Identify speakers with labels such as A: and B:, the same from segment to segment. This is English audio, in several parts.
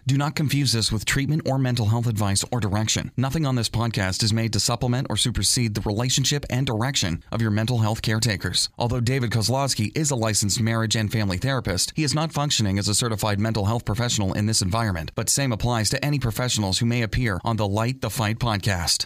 A: Do not confuse this with treatment or mental health advice or direction. Nothing on this podcast is made to supplement or supersede the relationship and direction of your mental health caretakers. Although David Kozlowski is a licensed marriage and family therapist, he is not functioning as a certified mental health professional in this environment, but same applies to any professionals who may appear on the Light the Fight podcast.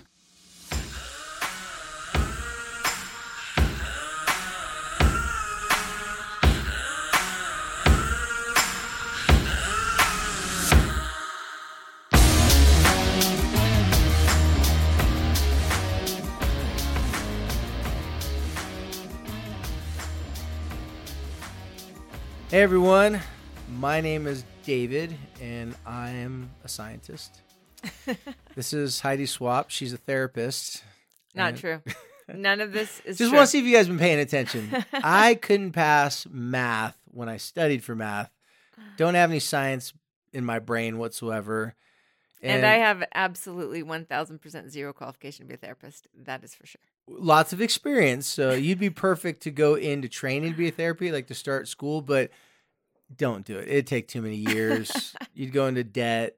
B: Hey everyone, my name is David and I am a scientist. This is Heidi Swap. She's a therapist.
C: Not true. None of this is
B: Just
C: true.
B: want to see if you guys have been paying attention. I couldn't pass math when I studied for math. Don't have any science in my brain whatsoever.
C: And I have absolutely 1,000% zero qualification to be a therapist. That is for sure.
B: Lots of experience. So you'd be perfect to go into training to be a therapy, like to start school, but don't do it. It'd take too many years. You'd go into debt,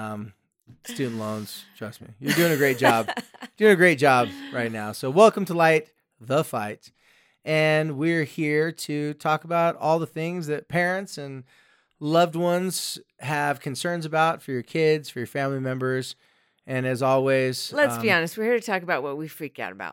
B: student loans. Trust me. You're doing a great job. Doing a great job right now. So welcome to Light the Fight. And we're here to talk about all the things that parents and loved ones have concerns about for your kids, for your family members. And as always,
C: Let's be honest. We're here to talk about what we freak out about.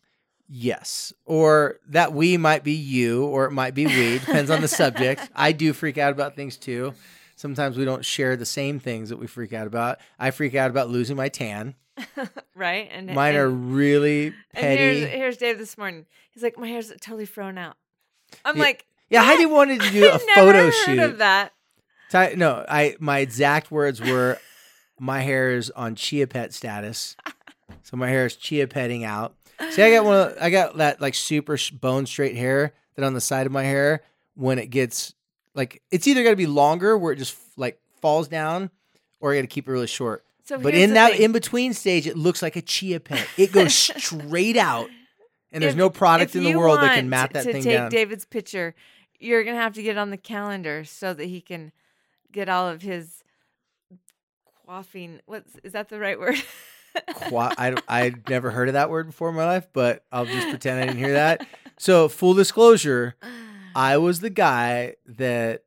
B: yes. Or that we might be you, or it might be we. Depends on the subject. I do freak out about things too. Sometimes we don't share the same things that we freak out about. I freak out about losing my tan.
C: Right? And
B: Mine are really petty.
C: And here's Dave this morning. He's like, my hair's totally thrown out. I'm like,
B: yeah, Heidi wanted to do a
C: I've
B: photo
C: never
B: shoot.
C: heard of that.
B: No, my exact words were, my hair is on chia pet status. So my hair is chia petting out. See, I got that like super bone straight hair that on the side of my hair, when it gets like, it's either got to be longer where it just like falls down, or I got to keep it really short.
C: So
B: But
C: here's
B: in
C: the
B: that
C: thing.
B: in between stage, it looks like a chia pet. It goes straight out, and there's no product in the world that can mat that thing
C: to take
B: down.
C: David's picture, you're going to have to get on the calendar so that he can get all of his quaffing. Is that the right word?
B: I'd never heard of that word before in my life, but I'll just pretend I didn't hear that. So full disclosure, I was the guy that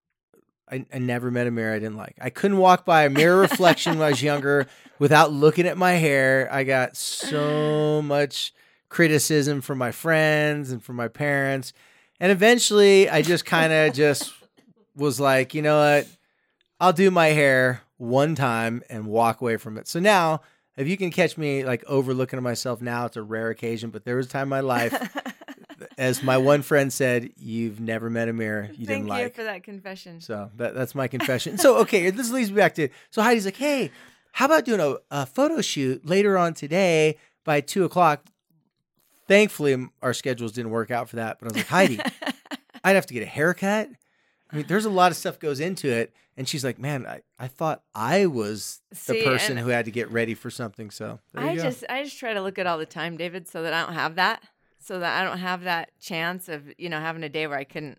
B: I never met a mirror I didn't like. I couldn't walk by a mirror reflection when I was younger without looking at my hair. I got so much criticism from my friends and from my parents. And eventually I just kind of just was like, you know what? I'll do my hair one time and walk away from it. So now, if you can catch me like overlooking at myself now, it's a rare occasion, but there was a time in my life, as my one friend said, you've never met a mirror you didn't like.
C: Thank you for that confession.
B: So that's my confession. So, okay, this leads me back to, so Heidi's like, hey, how about doing a photo shoot later on today by 2:00? Thankfully, our schedules didn't work out for that. But I was like, Heidi, I'd have to get a haircut. I mean, there's a lot of stuff goes into it. And she's like, man, I thought I was the person who had to get ready for something. So
C: I just try to look at all the time, David, so that I don't have that. So that I don't have that chance of, having a day where I couldn't.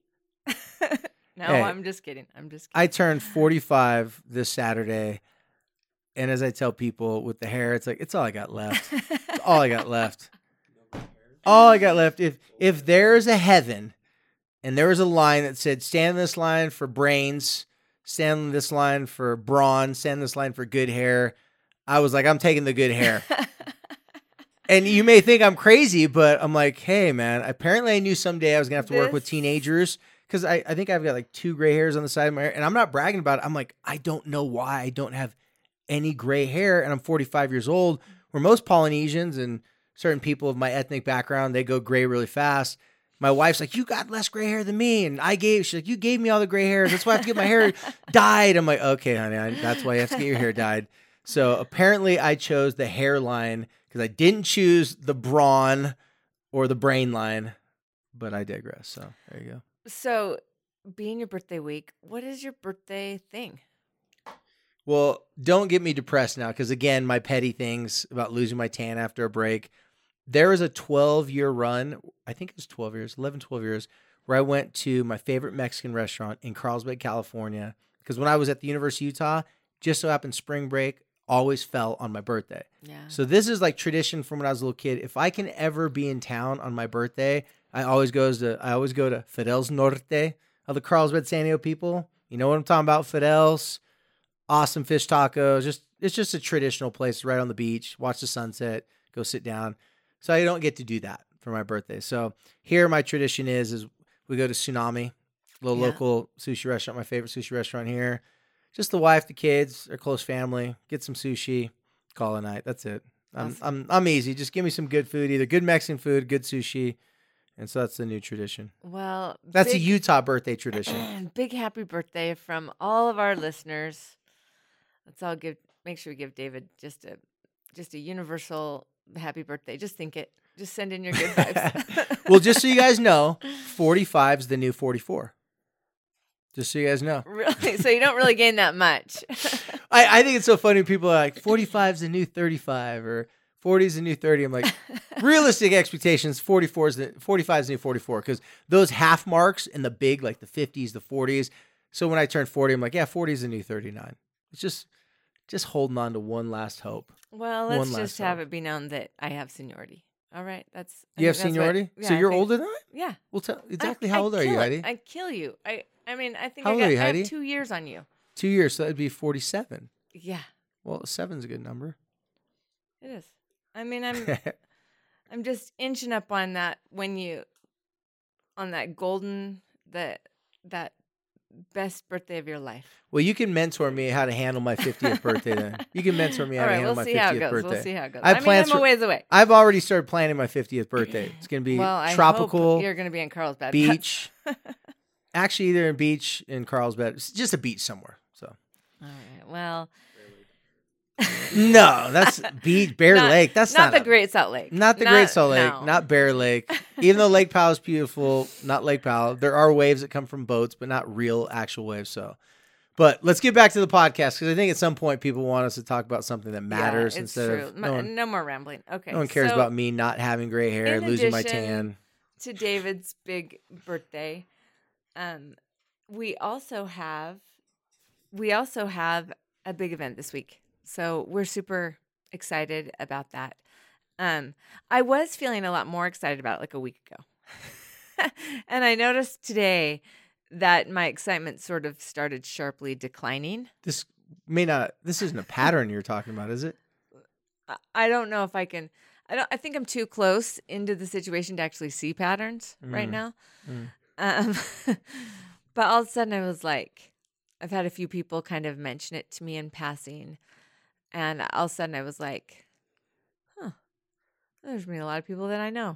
C: No,
B: Hey,
C: I'm just kidding.
B: I turned 45 this Saturday. And as I tell people with the hair, it's like, it's all I got left. It's all I got left. All I got left. If there's a heaven and there was a line that said, stand in this line for brains, stand in this line for brawn, stand in this line for good hair, I was like, I'm taking the good hair. And you may think I'm crazy, but I'm like, hey, man, apparently I knew someday I was going to have to work with teenagers, because I think I've got like 2 gray hairs on the side of my hair. And I'm not bragging about it. I'm like, I don't know why I don't have any gray hair. And I'm 45 years old, where most Polynesians and certain people of my ethnic background, they go gray really fast. My wife's like, you got less gray hair than me. And she's like, you gave me all the gray hairs. That's why I have to get my hair dyed. I'm like, okay, honey, that's why you have to get your hair dyed. So apparently I chose the hairline because I didn't choose the brawn or the brain line, but I digress. So there you go.
C: So being your birthday week, what is your birthday thing?
B: Well, don't get me depressed now, because again, my petty things about losing my tan after a break. There was a 12-year run, I think it was 12 years, where I went to my favorite Mexican restaurant in Carlsbad, California, Because when I was at the University of Utah, just so happened spring break always fell on my birthday.
C: Yeah.
B: So this is like tradition from when I was a little kid. If I can ever be in town on my birthday, I always go to Fidel's Norte of the Carlsbad San Diego people. You know what I'm talking about? Fidel's, awesome fish tacos. It's just a traditional place right on the beach. Watch the sunset, go sit down. So I don't get to do that for my birthday. So here my tradition is we go to Tsunami, little local sushi restaurant, my favorite sushi restaurant here. Just the wife, the kids, our close family, get some sushi, call it a night. That's it.
C: Awesome.
B: I'm easy. Just give me some good food, either good Mexican food, good sushi. And so that's the new tradition.
C: Well,
B: That's a Utah birthday tradition.
C: Big happy birthday from all of our listeners. Let's all make sure we give David just a universal happy birthday. Just think it. Just send in your good vibes.
B: Well, just so you guys know, 45 is the new 44. Just so you guys know.
C: Really? So you don't really gain that much.
B: I think it's so funny when people are like, 45 is the new 35 or 40 is the new 30. I'm like, realistic expectations, 45 is the new 44, because those half marks in the big, like the 50s, the 40s. So when I turn 40, I'm like, yeah, 40 is the new 39. It's just holding on to one last hope.
C: Well, let's just have it be known that I have seniority. All right,
B: you have seniority? So you're older than I?
C: Yeah.
B: Well, tell exactly how old are you, Heidi?
C: I kill you. I mean, I think
B: how old are you,
C: I
B: Heidi?
C: have 2 years on you.
B: 2 years, so that'd be 47.
C: Yeah.
B: Well, 7's a good number.
C: It is. I mean, I'm just inching up on that on that golden that best birthday of your life.
B: Well, you can mentor me how to handle my 50th birthday then. You can mentor me how to handle my 50th birthday.
C: We'll see how it goes.
B: I'm
C: a ways away.
B: I've already started planning my 50th birthday. It's going to be tropical.
C: Hope you're going to be in Carlsbad.
B: Beach. Actually, either in beach in Carlsbad. It's just a beach somewhere. So.
C: All right. Well.
B: No, that's Bear Lake. That's not
C: the Great Salt Lake.
B: Not the Great Salt Lake.
C: No.
B: Not Bear Lake. Even though Lake Powell is beautiful, not Lake Powell. There are waves that come from boats, but not real actual waves. So, but let's get back to the podcast, because I think at some point people want us to talk about something that matters instead of
C: no more rambling. Okay,
B: no one cares about me not having gray hair, losing my tan.
C: To David's big birthday, we also have a big event this week. So we're super excited about that. I was feeling a lot more excited about it like a week ago. And I noticed today that my excitement sort of started sharply declining.
B: This isn't a pattern you're talking about, is it?
C: I don't know if I can. I think I'm too close into the situation to actually see patterns right now. But all of a sudden I was like, I've had a few people kind of mention it to me in passing. And all of a sudden I was like, there's been a lot of people that I know.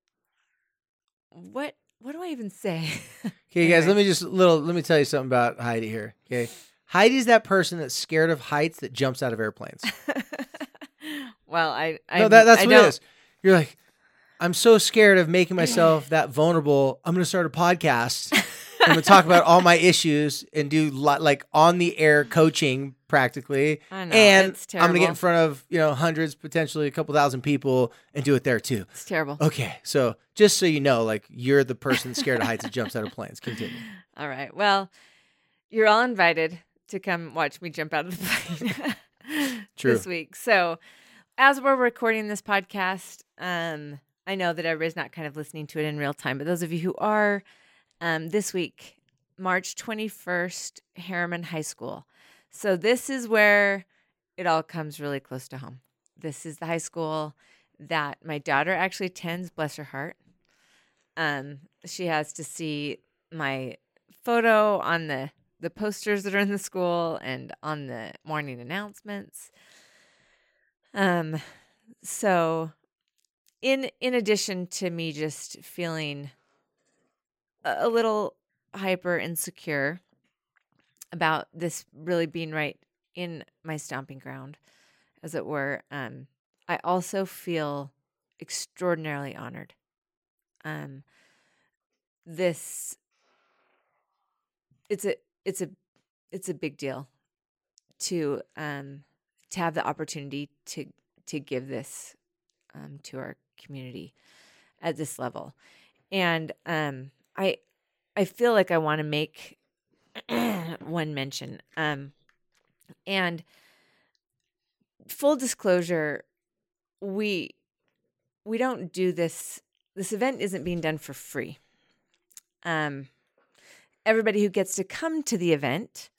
C: What do I even say?
B: Okay, anyway. Guys, let me tell you something about Heidi here. Okay. Heidi's that person that's scared of heights that jumps out of airplanes.
C: Well,
B: that's what it is. You're like, I'm so scared of making myself that vulnerable. I'm going to start a podcast. I'm going to talk about all my issues and do like on the air coaching practically.
C: I know,
B: and
C: it's terrible.
B: I'm going to get in front of, hundreds, potentially a couple thousand people and do it there too.
C: It's terrible.
B: Okay. So just so you know, like you're the person scared of heights that jumps out of planes. Continue.
C: All right. Well, you're all invited to come watch me jump out of the plane this week. So as we're recording this podcast, I know that everybody's not kind of listening to it in real time, but those of you who are, this week, March 21st, Harriman High School. So this is where it all comes really close to home. This is the high school that my daughter actually attends, bless her heart. She has to see my photo on the posters that are in the school and on the morning announcements. So in addition to me just feeling a little hyper insecure about this really being right in my stomping ground, as it were, I also feel extraordinarily honored. It's a big deal to have the opportunity to give this to our community at this level, and I feel like I want to make one mention. And full disclosure, we don't do this. This event isn't being done for free. Everybody who gets to come to the event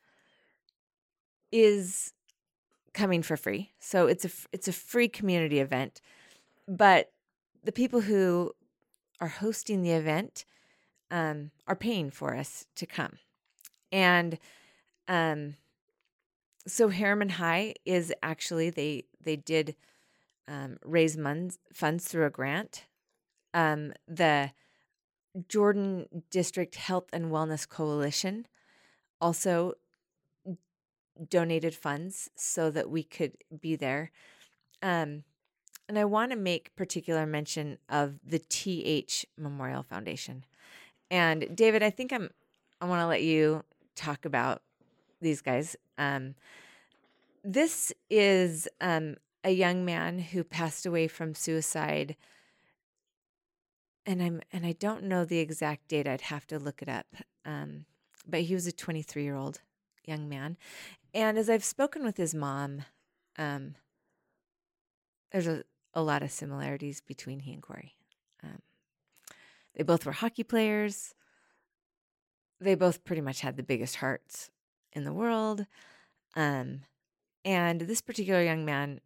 C: is coming for free. So it's a free community event, but the people who are hosting the event are paying for us to come. And so Harriman High is actually, they did raise funds through a grant. The Jordan District Health and Wellness Coalition also donated funds so that we could be there. And I want to make particular mention of the TH Memorial Foundation. And David, I think I want to let you talk about these guys. This is a young man who passed away from suicide. And I don't know the exact date. I'd have to look it up. But he was a 23-year-old young man. And as I've spoken with his mom, there's a lot of similarities between he and Corey. They both were hockey players. They both pretty much had the biggest hearts in the world. And this particular young man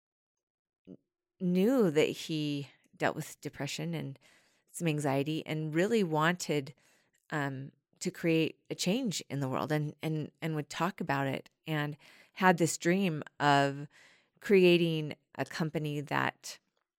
C: knew that he dealt with depression and some anxiety and really wanted to create a change in the world and would talk about it and had this dream of creating a company that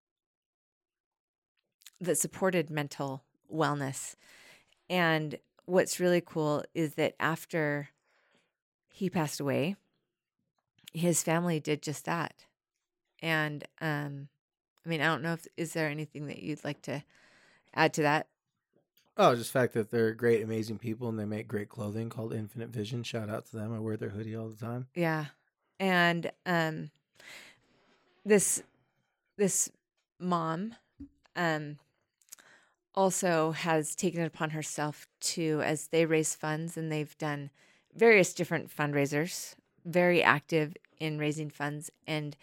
C: supported mental wellness. And what's really cool is that after he passed away, his family did just that. And I don't know is there anything that you'd like to add to that?
B: Oh, just the fact that they're great, amazing people, and they make great clothing called Infinite Vision. Shout out to them. I wear their hoodie all the time.
C: Yeah. And this mom also has taken it upon herself to, as they raise funds, and they've done various different fundraisers, very active in raising funds, and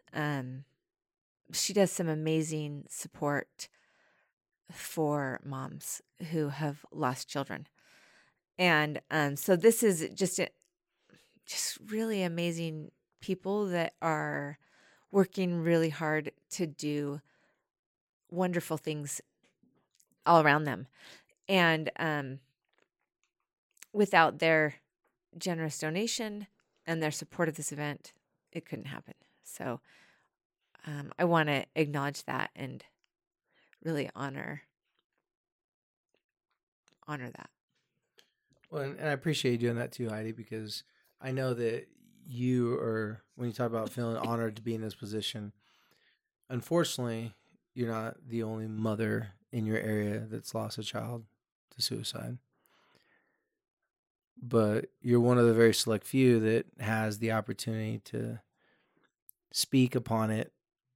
C: she does some amazing support for moms who have lost children. And so this is just really amazing people that are working really hard to do wonderful things all around them. And without their generous donation and their support of this event, it couldn't happen. So I want to acknowledge that and really honor that.
B: Well, and I appreciate you doing that too, Heidi, because I know that you are, when you talk about feeling honored to be in this position, unfortunately, you're not the only mother in your area that's lost a child to suicide. But you're one of the very select few that has the opportunity to speak upon it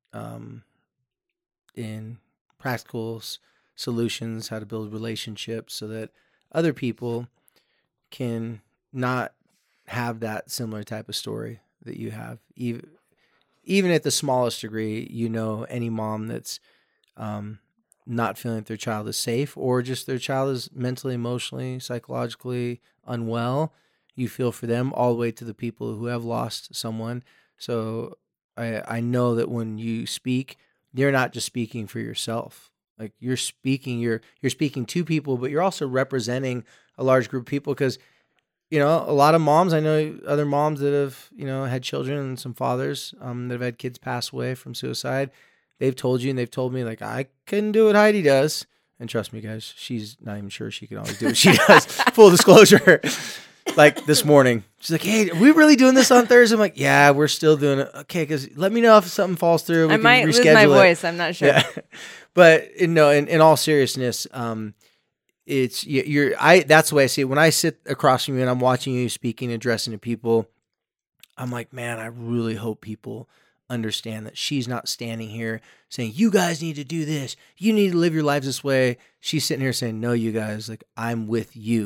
B: in practical solutions, how to build relationships so that other people can not have that similar type of story that you have. Even at the smallest degree, any mom that's not feeling that their child is safe or just their child is mentally, emotionally, psychologically unwell, you feel for them, all the way to the people who have lost someone. So I know that when you speak, you're not just speaking for yourself. Like you're speaking to people, but you're also representing a large group of people because, a lot of moms, I know other moms that have, had children and some fathers that have had kids pass away from suicide. They've told you and they've told me, like, I couldn't do what Heidi does. And trust me, guys, she's not even sure she can always do what she does. Full disclosure. Like this morning, she's like, "Hey, are we really doing this on Thursday?" I'm like, "Yeah, we're still doing it." Okay, because let me know if something falls through.
C: I might lose my voice. I'm not sure.
B: Yeah. But in all seriousness, it's that's the way I see it. When I sit across from you and I'm watching you speaking, addressing to people, I'm like, man, I really hope people understand that she's not standing here saying, "You guys need to do this. You need to live your lives this way." She's sitting here saying, "No, you guys, like, I'm with you.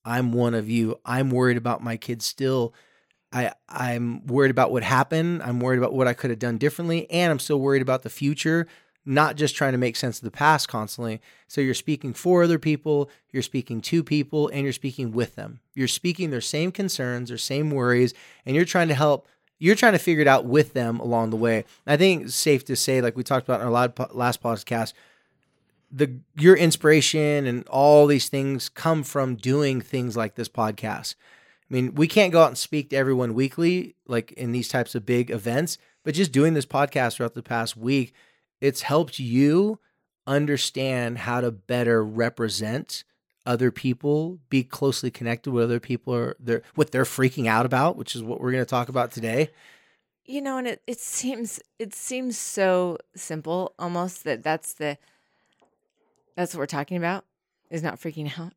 B: I'm one of you. I'm worried about my kids still. I'm worried about what happened. I'm worried about what I could have done differently. And I'm still worried about the future, not just trying to make sense of the past constantly. So you're speaking for other people, you're speaking to people, and you're speaking with them. You're speaking their same concerns, their same worries, and you're trying to help. You're trying to figure it out with them along the way. I think it's safe to say, like we talked about in our last podcast, your inspiration and all these things come from doing things like this podcast. I mean, we can't go out and speak to everyone weekly, like in these types of big events, but just doing this podcast throughout the past week, it's helped you understand how to better represent other people, be closely connected with other people, what they're freaking out about, which is what we're going to talk about today.
C: You know, and it seems so simple, almost that's what we're talking about, is not freaking out.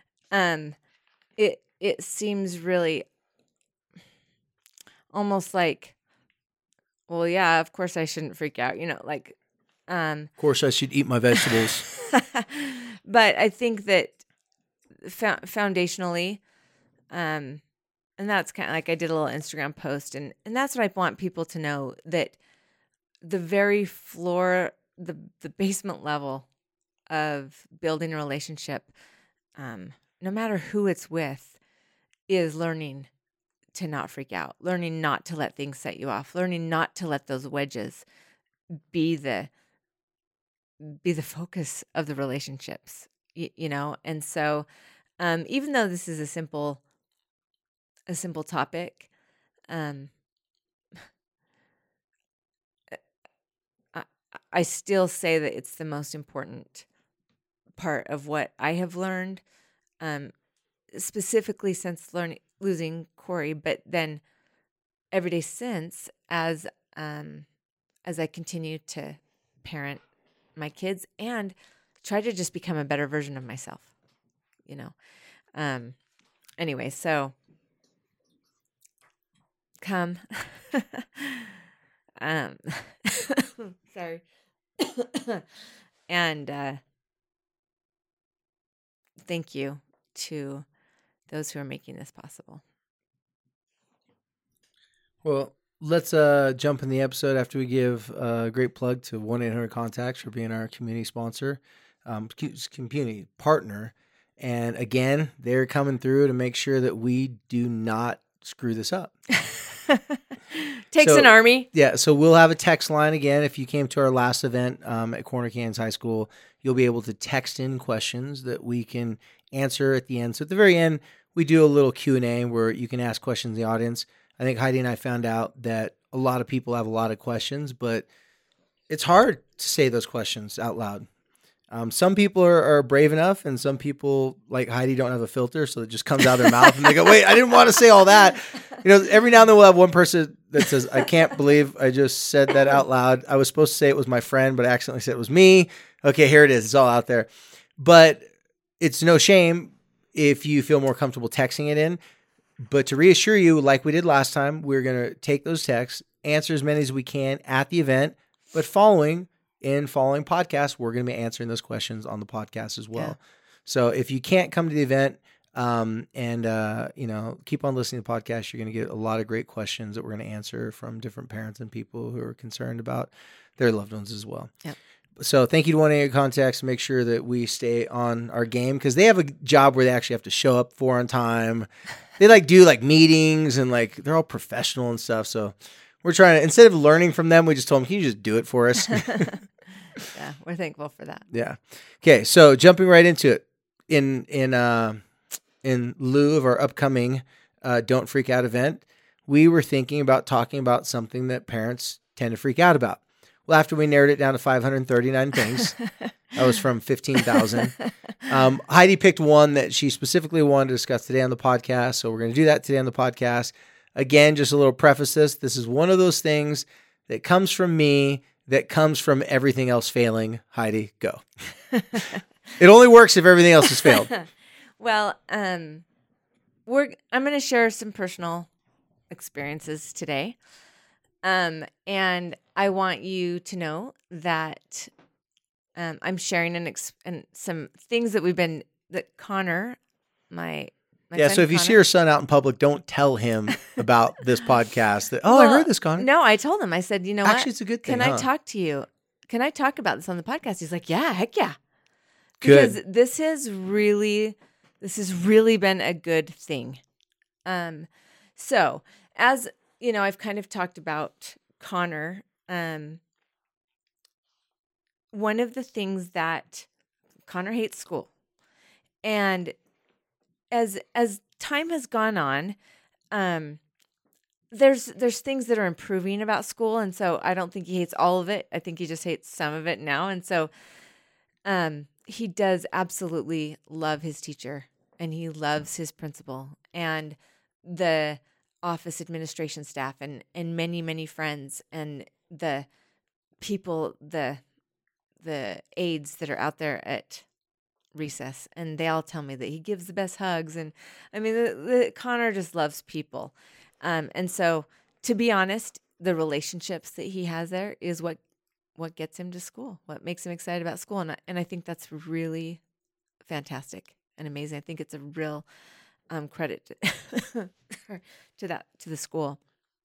C: It seems really almost like, well, yeah, of course I shouldn't freak out, like.
B: Of course I should eat my vegetables.
C: But I think that foundationally, and that's kind of like I did a little Instagram post, and that's what I want people to know, that the very floor, the basement level of building a relationship, no matter who it's with, is learning to not freak out, learning not to let things set you off, learning not to let those wedges be the focus of the relationships, And so, even though this is a simple topic, I still say that it's the most important part of what I have learned, specifically since losing Corey, but then every day since, as I continue to parent my kids and try to just become a better version of myself, Anyway, so come, sorry, and thank you to those who are making this possible.
B: Well, let's jump in the episode after we give a great plug to 1-800-CONTACTS for being our community sponsor, community partner. And again, they're coming through to make sure that we do not screw this up.
C: Takes an army.
B: Yeah, so we'll have a text line again. If you came to our last event at Corner Canyons High School, you'll be able to text in questions that we can answer at the end. So at the very end, we do a little Q&A where you can ask questions in the audience. I think Heidi and I found out that a lot of people have a lot of questions, but it's hard to say those questions out loud. Some people are brave enough, and some people, like Heidi, don't have a filter, so it just comes out of their mouth, and they go, wait, I didn't want to say all that. Every now and then we'll have one person that says, I can't believe I just said that out loud. I was supposed to say it was my friend, but I accidentally said it was me. Okay, here it is. It's all out there. But it's no shame if you feel more comfortable texting it in. But to reassure you, like we did last time, we're going to take those texts, answer as many as we can at the event, but following podcasts, we're going to be answering those questions on the podcast as well. Yeah. So if you can't come to the event keep on listening to the podcast, you're going to get a lot of great questions that we're going to answer from different parents and people who are concerned about their loved ones as well. Yep. So thank you to 1-800-CONTACTS. Make sure that we stay on our game because they have a job where they actually have to show up for on time. They do meetings and they're all professional and stuff. So we're trying to, instead of learning from them, we just told them, can you just do it for us?
C: Yeah, we're thankful for that.
B: Yeah. Okay, so jumping right into it, in lieu of our upcoming Don't Freak Out event, we were thinking about talking about something that parents tend to freak out about. Well, after we narrowed it down to 539 things, that was from 15,000. Heidi picked one that she specifically wanted to discuss today on the podcast, so we're going to do that today on the podcast. Again, just a little preface this is one of those things that comes from me, that comes from everything else failing. Heidi, go. It only works if everything else has failed.
C: Well, I'm going to share some personal experiences today. And I want you to know that I'm sharing and some things that that Connor, my
B: So if you see your son out in public, don't tell him about this podcast. I heard this, Connor.
C: No, I told him. I said, you know
B: Actually, it's a good thing.
C: Can I talk to you? Can I talk about this on the podcast? He's like, yeah, heck yeah.
B: Good.
C: Because this has really been a good thing. So as you know, I've kind of talked about Connor. One of the things that Connor hates school, and as time has gone on, there's things that are improving about school, and so I don't think he hates all of it. I think he just hates some of it now, and so he does absolutely love his teacher, and he loves his principal and the office administration staff, and many friends, and the people, the aides that are out there at recess, and they all tell me that he gives the best hugs. And I mean, Connor just loves people. And so, to be honest, the relationships that he has there is what gets him to school, what makes him excited about school. And I think that's really fantastic and amazing. I think it's a real credit to the school.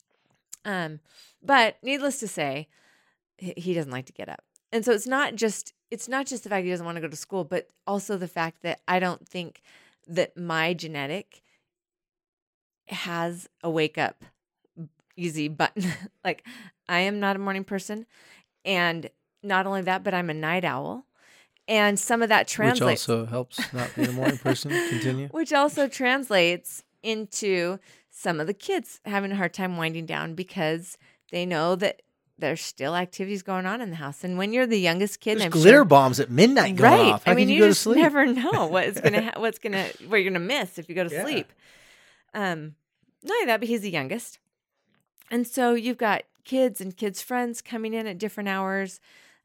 C: But needless to say, he doesn't like to get up. And so it's not just the fact he doesn't want to go to school, but also the fact that I don't think that my genetic has a wake up easy button. Like, I am not a morning person. And not only that, but I'm a night owl. And some of that translates.
B: Which also helps not being a morning person. Continue.
C: Which also translates into some of the kids having a hard time winding down because they know that there's still activities going on in the house. And when you're the youngest kid,
B: there's glitter bombs at midnight going off. How can you go to sleep?
C: You never know what you're gonna miss if you go to sleep. Not only that, but he's the youngest, and so you've got kids and kids' friends coming in at different hours.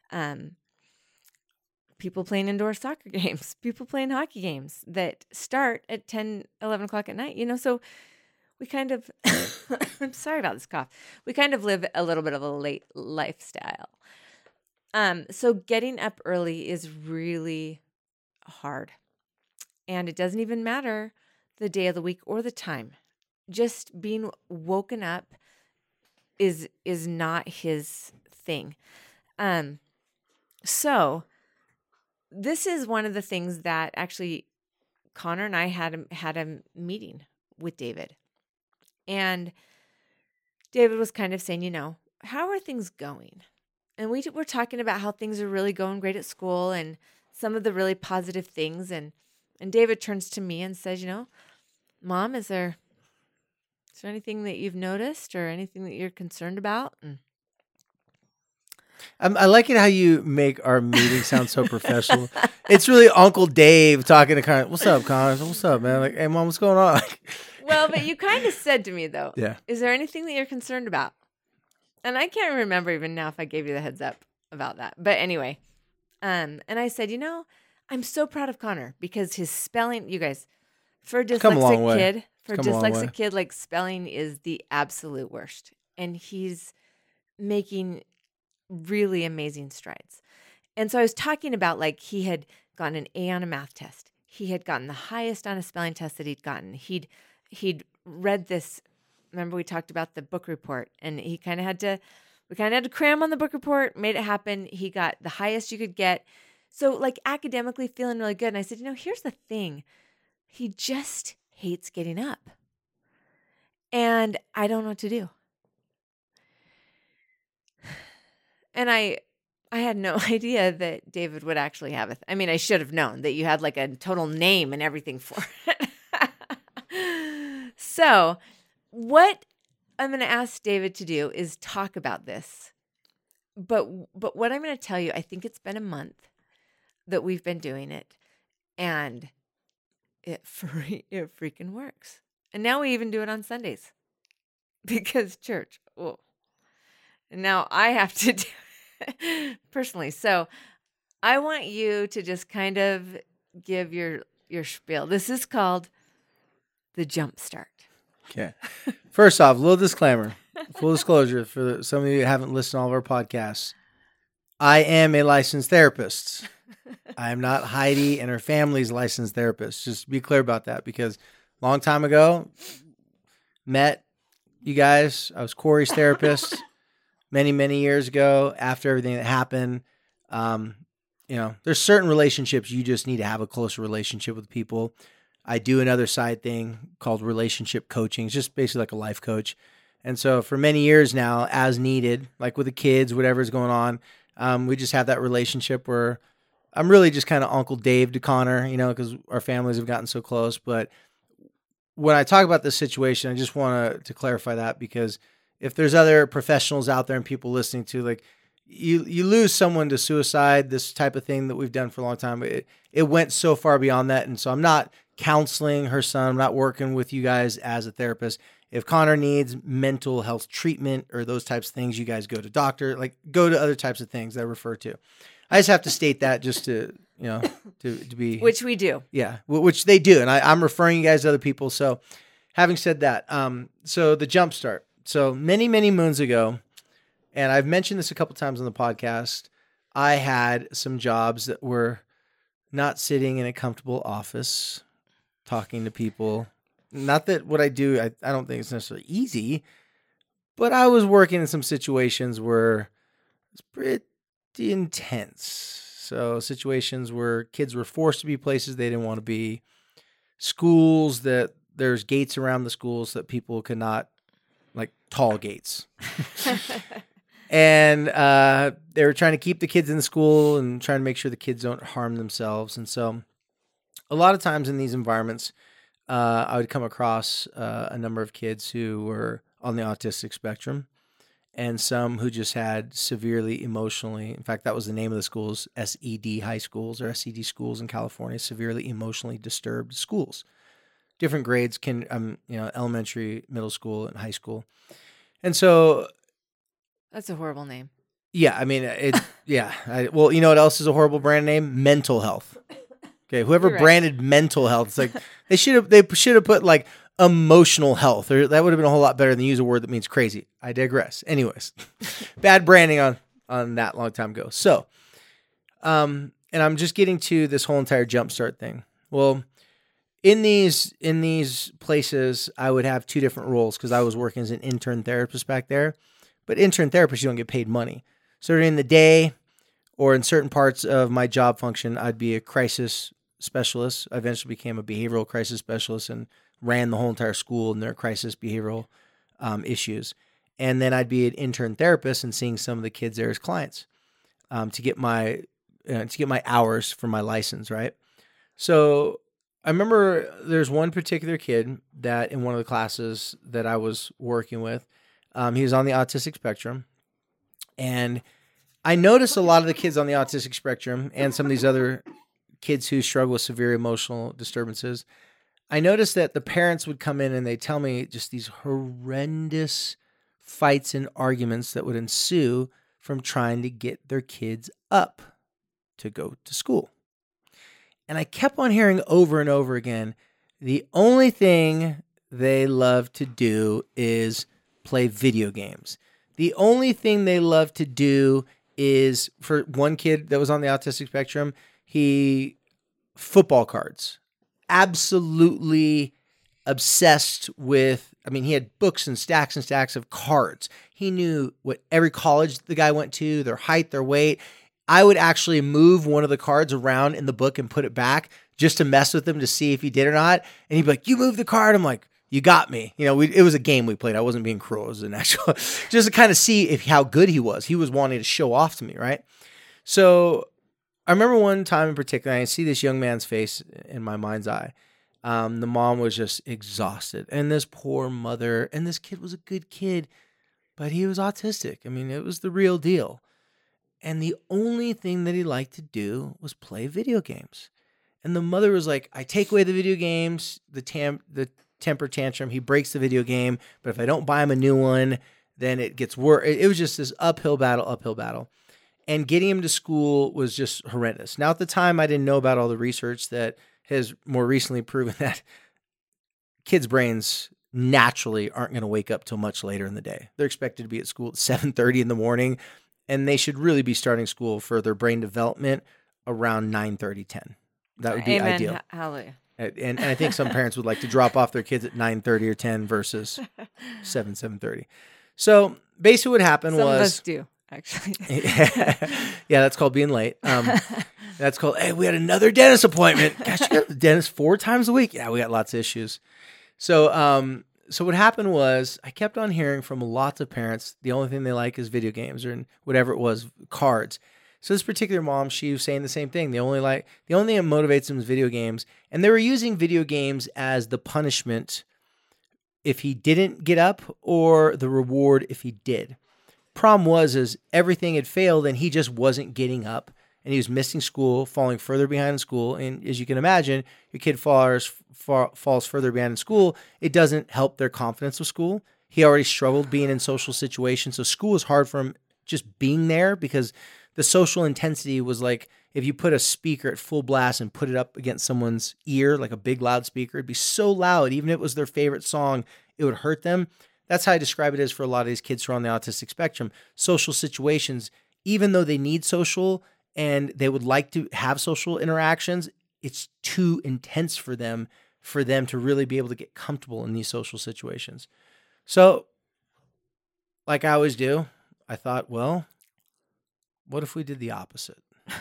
C: People playing indoor soccer games, people playing hockey games that start at 10, 11 o'clock at night. So we kind of, I'm sorry about this cough. We kind of live a little bit of a late lifestyle. So getting up early is really hard. And it doesn't even matter the day of the week or the time. Just being woken up is not his thing. So this is one of the things that actually Connor and I had a meeting with David. And David was kind of saying, how are things going? And we were talking about how things are really going great at school and some of the really positive things. And David turns to me and says, Mom, is there anything that you've noticed or anything that you're concerned about? And
B: I like it how you make our meeting sound so professional. It's really Uncle Dave talking to Connor. What's up, Connor? What's up, man? Like, hey, Mom, what's going on?
C: Well, but you kind of said to me, though,
B: yeah,
C: is there anything that you're concerned about? And I can't remember even now if I gave you the heads up about that. But anyway, and I said, I'm so proud of Connor because his spelling, you guys, for a dyslexic kid, like spelling is the absolute worst. And he's making really amazing strides. And so I was talking about like he had gotten an A on a math test. He had gotten the highest on a spelling test that he'd gotten. He'd read this. Remember we talked about the book report, and we kind of had to cram on the book report, made it happen. He got the highest you could get. So like academically feeling really good. And I said, here's the thing. He just hates getting up. And I don't know what to do. And I had no idea that David would actually have I should have known that you had like a total name and everything for it. So what I'm going to ask David to do is talk about this. But what I'm going to tell you, I think it's been a month that we've been doing it, and it freaking works. And now we even do it on Sundays because church. Oh. And now I have to do it personally. So I want you to just kind of give your spiel. This is called the Jump Start.
B: Okay. First off, a little disclaimer, full disclosure for some of you who haven't listened to all of our podcasts. I am a licensed therapist. I am not Heidi and her family's licensed therapist. Just be clear about that, because long time ago. Met you guys. I was Corey's therapist many, many years ago after everything that happened. There's certain relationships you just need to have a closer relationship with people. I do another side thing called relationship coaching. It's just basically like a life coach. And so for many years now, as needed, like with the kids, whatever's going on, we just have that relationship where I'm really just kind of Uncle Dave to Connor, because our families have gotten so close. But when I talk about this situation, I just want to clarify that, because if there's other professionals out there and people listening to, like, you lose someone to suicide, this type of thing that we've done for a long time, it went so far beyond that. And so I'm not counseling her son. I'm not working with you guys as a therapist. If Connor needs mental health treatment or those types of things, you guys go to doctor, like go to other types of things that I refer to. I just have to state that just to be.
C: Which we do.
B: Yeah, which they do. And I'm referring you guys to other people. So having said that, so the Jumpstart. So many, many moons ago, and I've mentioned this a couple times on the podcast, I had some jobs that were not sitting in a comfortable office, talking to people. Not that what I do, I don't think it's necessarily easy, but I was working in some situations where it's pretty intense. So situations where kids were forced to be places they didn't want to be, schools that there's gates around the schools that people could not, like tall gates. And they were trying to keep the kids in the school and trying to make sure the kids don't harm themselves. And so a lot of times in these environments, I would come across a number of kids who were on the autistic spectrum, and some who just had severely emotionally, in fact, that was the name of the schools, SED high schools or SED schools in California, severely emotionally disturbed schools. Different grades, elementary, middle school, and high school. And so...
C: That's a horrible name.
B: Yeah, I mean, well, you know what else is a horrible brand name? Mental health. Okay, whoever branded mental health, it's like they should have put like emotional health, or that would have been a whole lot better than use a word that means crazy. I digress. Anyways, bad branding on that long time ago. So, and I'm just getting to this whole entire Jumpstart thing. Well, in these places, I would have two different roles because I was working as an intern therapist back there. But intern therapists, you don't get paid money. So during the day or in certain parts of my job function, I'd be a crisis specialist. I eventually became a behavioral crisis specialist and ran the whole entire school in their crisis behavioral issues. And then I'd be an intern therapist and seeing some of the kids there as clients to get my hours for my license, right? So I remember there's one particular kid that in one of the classes that I was working with, he was on the autistic spectrum, and I noticed a lot of the kids on the autistic spectrum and some of these other kids who struggle with severe emotional disturbances, I noticed that the parents would come in and they'd tell me just these horrendous fights and arguments that would ensue from trying to get their kids up to go to school. And I kept on hearing over and over again, the only thing they love to do is play video games. The only thing they love to do is, for one kid that was on the autistic spectrum, football cards. Absolutely obsessed with, he had books and stacks of cards. He knew what every college the guy went to, their height, their weight. I would actually move one of the cards around in the book and put it back just to mess with him to see if he did or not. And he'd be like, "You moved the card." I'm like, "You got me." It was a game we played. I wasn't being cruel. It was an actual, just to kind of see how good he was. He was wanting to show off to me, right? So I remember one time in particular, I see this young man's face in my mind's eye. The mom was just exhausted. And this poor mother, and this kid was a good kid, but he was autistic. It was the real deal. And the only thing that he liked to do was play video games. And the mother was like, "I take away the video games, the temper tantrum, he breaks the video game, but if I don't buy him a new one, then it gets worse." It was just this uphill battle. And getting him to school was just horrendous. Now, at the time, I didn't know about all the research that has more recently proven that kids' brains naturally aren't going to wake up till much later in the day. They're expected to be at school at 7:30 in the morning, and they should really be starting school for their brain development around 9:30, 10. That would be
C: Amen.
B: ideal.
C: Hallelujah.
B: And I think some parents would like to drop off their kids at 9:30 or 10 versus 7:30. So basically what happened
C: Some
B: was...
C: of us do, actually.
B: Yeah, that's called being late. That's called, hey, we had another dentist appointment. Gosh, you got the dentist 4 times a week? Yeah, we got lots of issues. So what happened was I kept on hearing from lots of parents, the only thing they like is video games or whatever it was, cards. So this particular mom, she was saying the same thing. The only thing that motivates them is video games. And they were using video games as the punishment if he didn't get up or the reward if he did. Problem was everything had failed and he just wasn't getting up and he was missing school, falling further behind in school. And as you can imagine, your kid falls further behind in school. It doesn't help their confidence with school. He already struggled being in social situations. So school was hard for him just being there because the social intensity was like if you put a speaker at full blast and put it up against someone's ear, like a big loudspeaker, it'd be so loud, even if it was their favorite song, it would hurt them. That's how I describe it as for a lot of these kids who are on the autistic spectrum. Social situations, even though they need social and they would like to have social interactions, it's too intense for them to really be able to get comfortable in these social situations. So, like I always do, I thought, well, what if we did the opposite?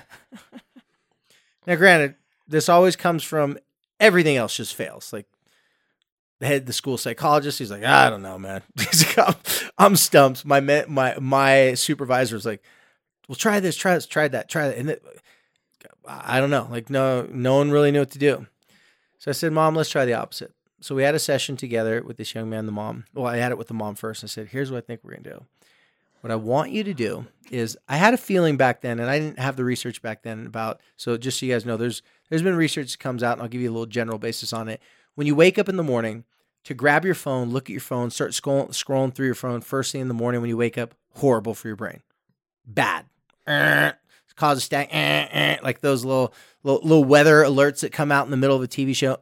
B: Now, granted, this always comes from everything else just fails. Like the school psychologist, he's like, I don't know, man. He's like, I'm stumped. My supervisor was like, well, try this, try that. And I don't know. Like, no one really knew what to do. So I said, Mom, let's try the opposite. So we had a session together with this young man, the mom. Well, I had it with the mom first. I said, here's what I think we're going to do. What I want you to do is, I had a feeling back then, and I didn't have the research back then about, so just so you guys know, there's been research that comes out, and I'll give you a little general basis on it. When you wake up in the morning, to grab your phone, look at your phone, start scrolling through your phone first thing in the morning when you wake up, horrible for your brain. Bad. Causes static, like those little weather alerts that come out in the middle of a TV show.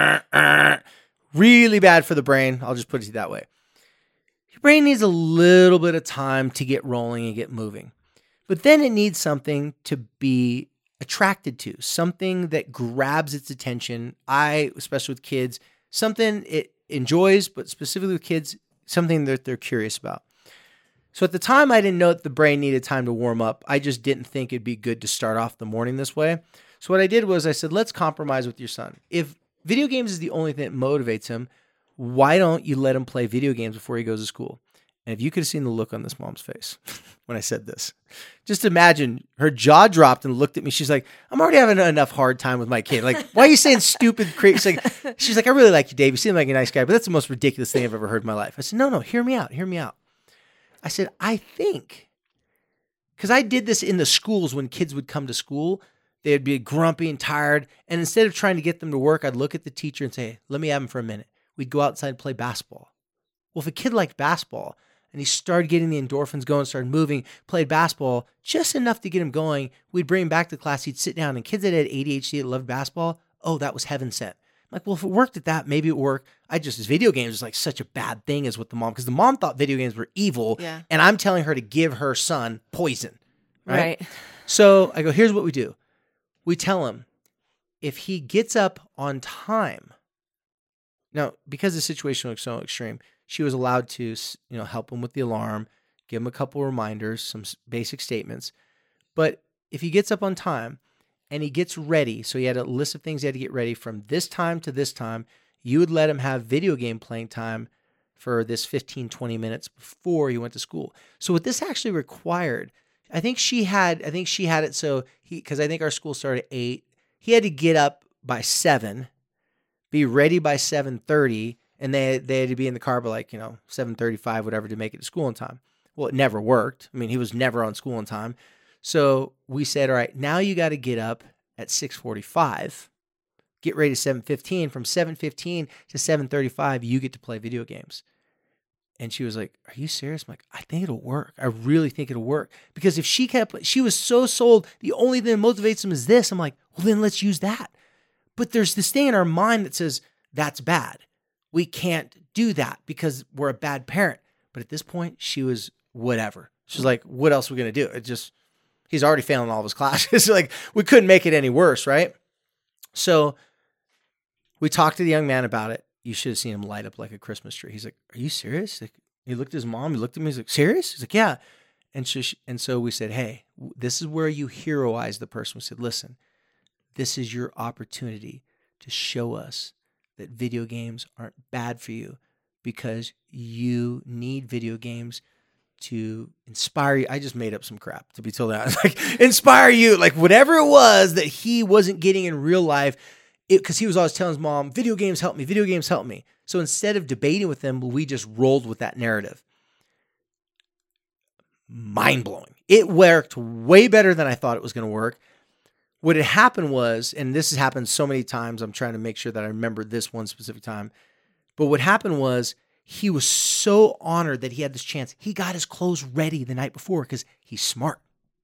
B: Really bad for the brain. I'll just put it that way. Your brain needs a little bit of time to get rolling and get moving. But then it needs something to be attracted to, something that grabs its attention. Especially with kids, something it enjoys, but specifically with kids, something that they're curious about. So at the time, I didn't know that the brain needed time to warm up. I just didn't think it'd be good to start off the morning this way. So what I did was I said, let's compromise with your son. If video games is the only thing that motivates him, why don't you let him play video games before he goes to school? And if you could have seen the look on this mom's face when I said this, just imagine her jaw dropped and looked at me. She's like, I'm already having enough hard time with my kid. Like, why are you saying stupid, crazy? She's like, I really like you, Dave. You seem like a nice guy, but that's the most ridiculous thing I've ever heard in my life. I said, no, hear me out. I said, I think, because I did this in the schools when kids would come to school, they'd be grumpy and tired. And instead of trying to get them to work, I'd look at the teacher and say, let me have him for a minute. We'd go outside and play basketball. Well, if a kid liked basketball and he started getting the endorphins going, started moving, played basketball, just enough to get him going, we'd bring him back to class, he'd sit down, and kids that had ADHD that loved basketball, oh, that was heaven sent. I'm like, well, if it worked at that, maybe it worked. Video games was like such a bad thing as with the mom, because the mom thought video games were evil, and I'm telling her to give her son poison, right? So I go, here's what we do. We tell him, if he gets up on time, now, because the situation was so extreme, she was allowed to, help him with the alarm, give him a couple reminders, some basic statements. But if he gets up on time and he gets ready, so he had a list of things he had to get ready from this time to this time, you would let him have video game playing time for this 15, 20 minutes before he went to school. So what this actually required, I think she had it so because I think our school started at 8, he had to get up by 7, be ready by 7:30, and they had to be in the car by 7:35, whatever, to make it to school in time. Well, it never worked. I mean, he was never on school in time. So we said, all right, now you got to get up at 6:45, get ready to 7:15. From 7:15 to 7:35, you get to play video games. And she was like, are you serious? I'm like, I think it'll work. I really think it'll work. Because if she was so sold, the only thing that motivates him is this. I'm like, well, then let's use that. But there's this thing in our mind that says, that's bad. We can't do that because we're a bad parent. But at this point, she was whatever. She's like, what else are we going to do? He's already failing all of his classes. Like, we couldn't make it any worse, right? So We talked to the young man about it. You should have seen him light up like a Christmas tree. He's like, "Are you serious?" Like, he looked at his mom. He looked at me. He's like, "Serious?" He's like, "Yeah." And so we said, "Hey, this is where you heroize the person." We said, "Listen, this is your opportunity to show us that video games aren't bad for you because you need video games to inspire you." I just made up some crap, to be totally honest. Like, inspire you, like whatever it was that he wasn't getting in real life, because he was always telling his mom, "Video games help me, video games help me." So instead of debating with them, we just rolled with that narrative. Mind-blowing. It worked way better than I thought it was going to work. What had happened was, and this has happened so many times, I'm trying to make sure that I remember this one specific time, but what happened was he was so honored that he had this chance. He got his clothes ready the night before because he's smart.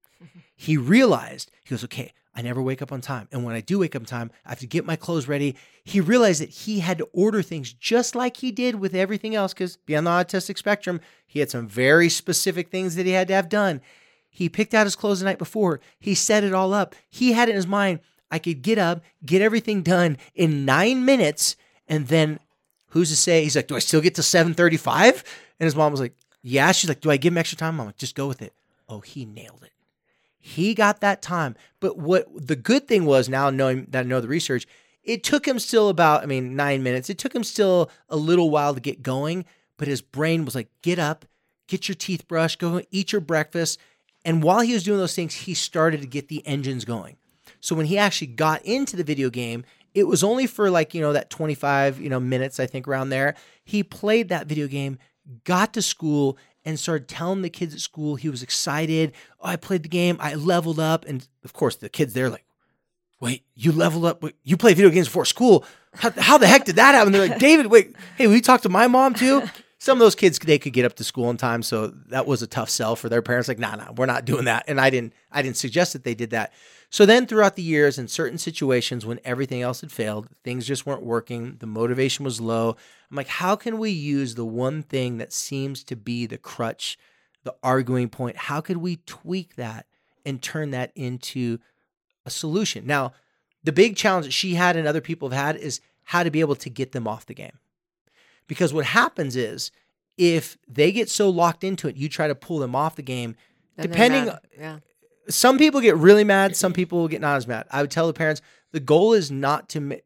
B: He realized, he goes, "Okay, I never wake up on time. And when I do wake up on time, I have to get my clothes ready." He realized that he had to order things just like he did with everything else, because beyond the autistic spectrum, he had some very specific things that he had to have done. He picked out his clothes the night before. He set it all up. He had it in his mind, I could get up, get everything done in 9 minutes, and then who's to say? He's like, "Do I still get to 7:35? And his mom was like, "Yeah." She's like, "Do I give him extra time?" I'm like, "Just go with it." Oh, he nailed it. He got that time. But what the good thing was, now knowing that I know the research, it took him still about, 9 minutes. It took him still a little while to get going, but his brain was like, get up, get your teeth brushed, go eat your breakfast. And while he was doing those things, he started to get the engines going. So when he actually got into the video game, it was only for that 25, minutes, I think, around there. He played that video game, got to school, and started telling the kids at school he was excited. "Oh, I played the game. I leveled up." And of course, the kids, they're like, "Wait, you leveled up? Wait, you play video games before school? How the heck did that happen?" They're like, "David, wait, hey, will you talk to my mom too?" Some of those kids, they could get up to school in time. So that was a tough sell for their parents. Like, nah, we're not doing that. And I didn't suggest that they did that. So then throughout the years, in certain situations when everything else had failed, things just weren't working, the motivation was low, I'm like, how can we use the one thing that seems to be the crutch, the arguing point? How could we tweak that and turn that into a solution? Now, the big challenge that she had and other people have had is how to be able to get them off the game. Because what happens is, if they get so locked into it, you try to pull them off the game,
C: Then
B: depending, some people get really mad, some people will get not as mad. I would tell the parents, the goal is not for them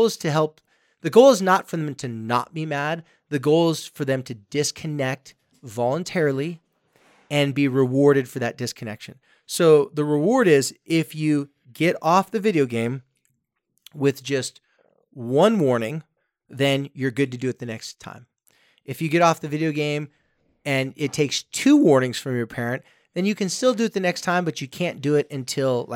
B: to not be mad. The goal is for them to disconnect voluntarily and be rewarded for that disconnection. So the reward is, if you get off the video game with just one warning, then you're good to do it the next time. If you get off the video game and it takes 2 warnings from your parent, then you can still do it the next time, but you can't do it until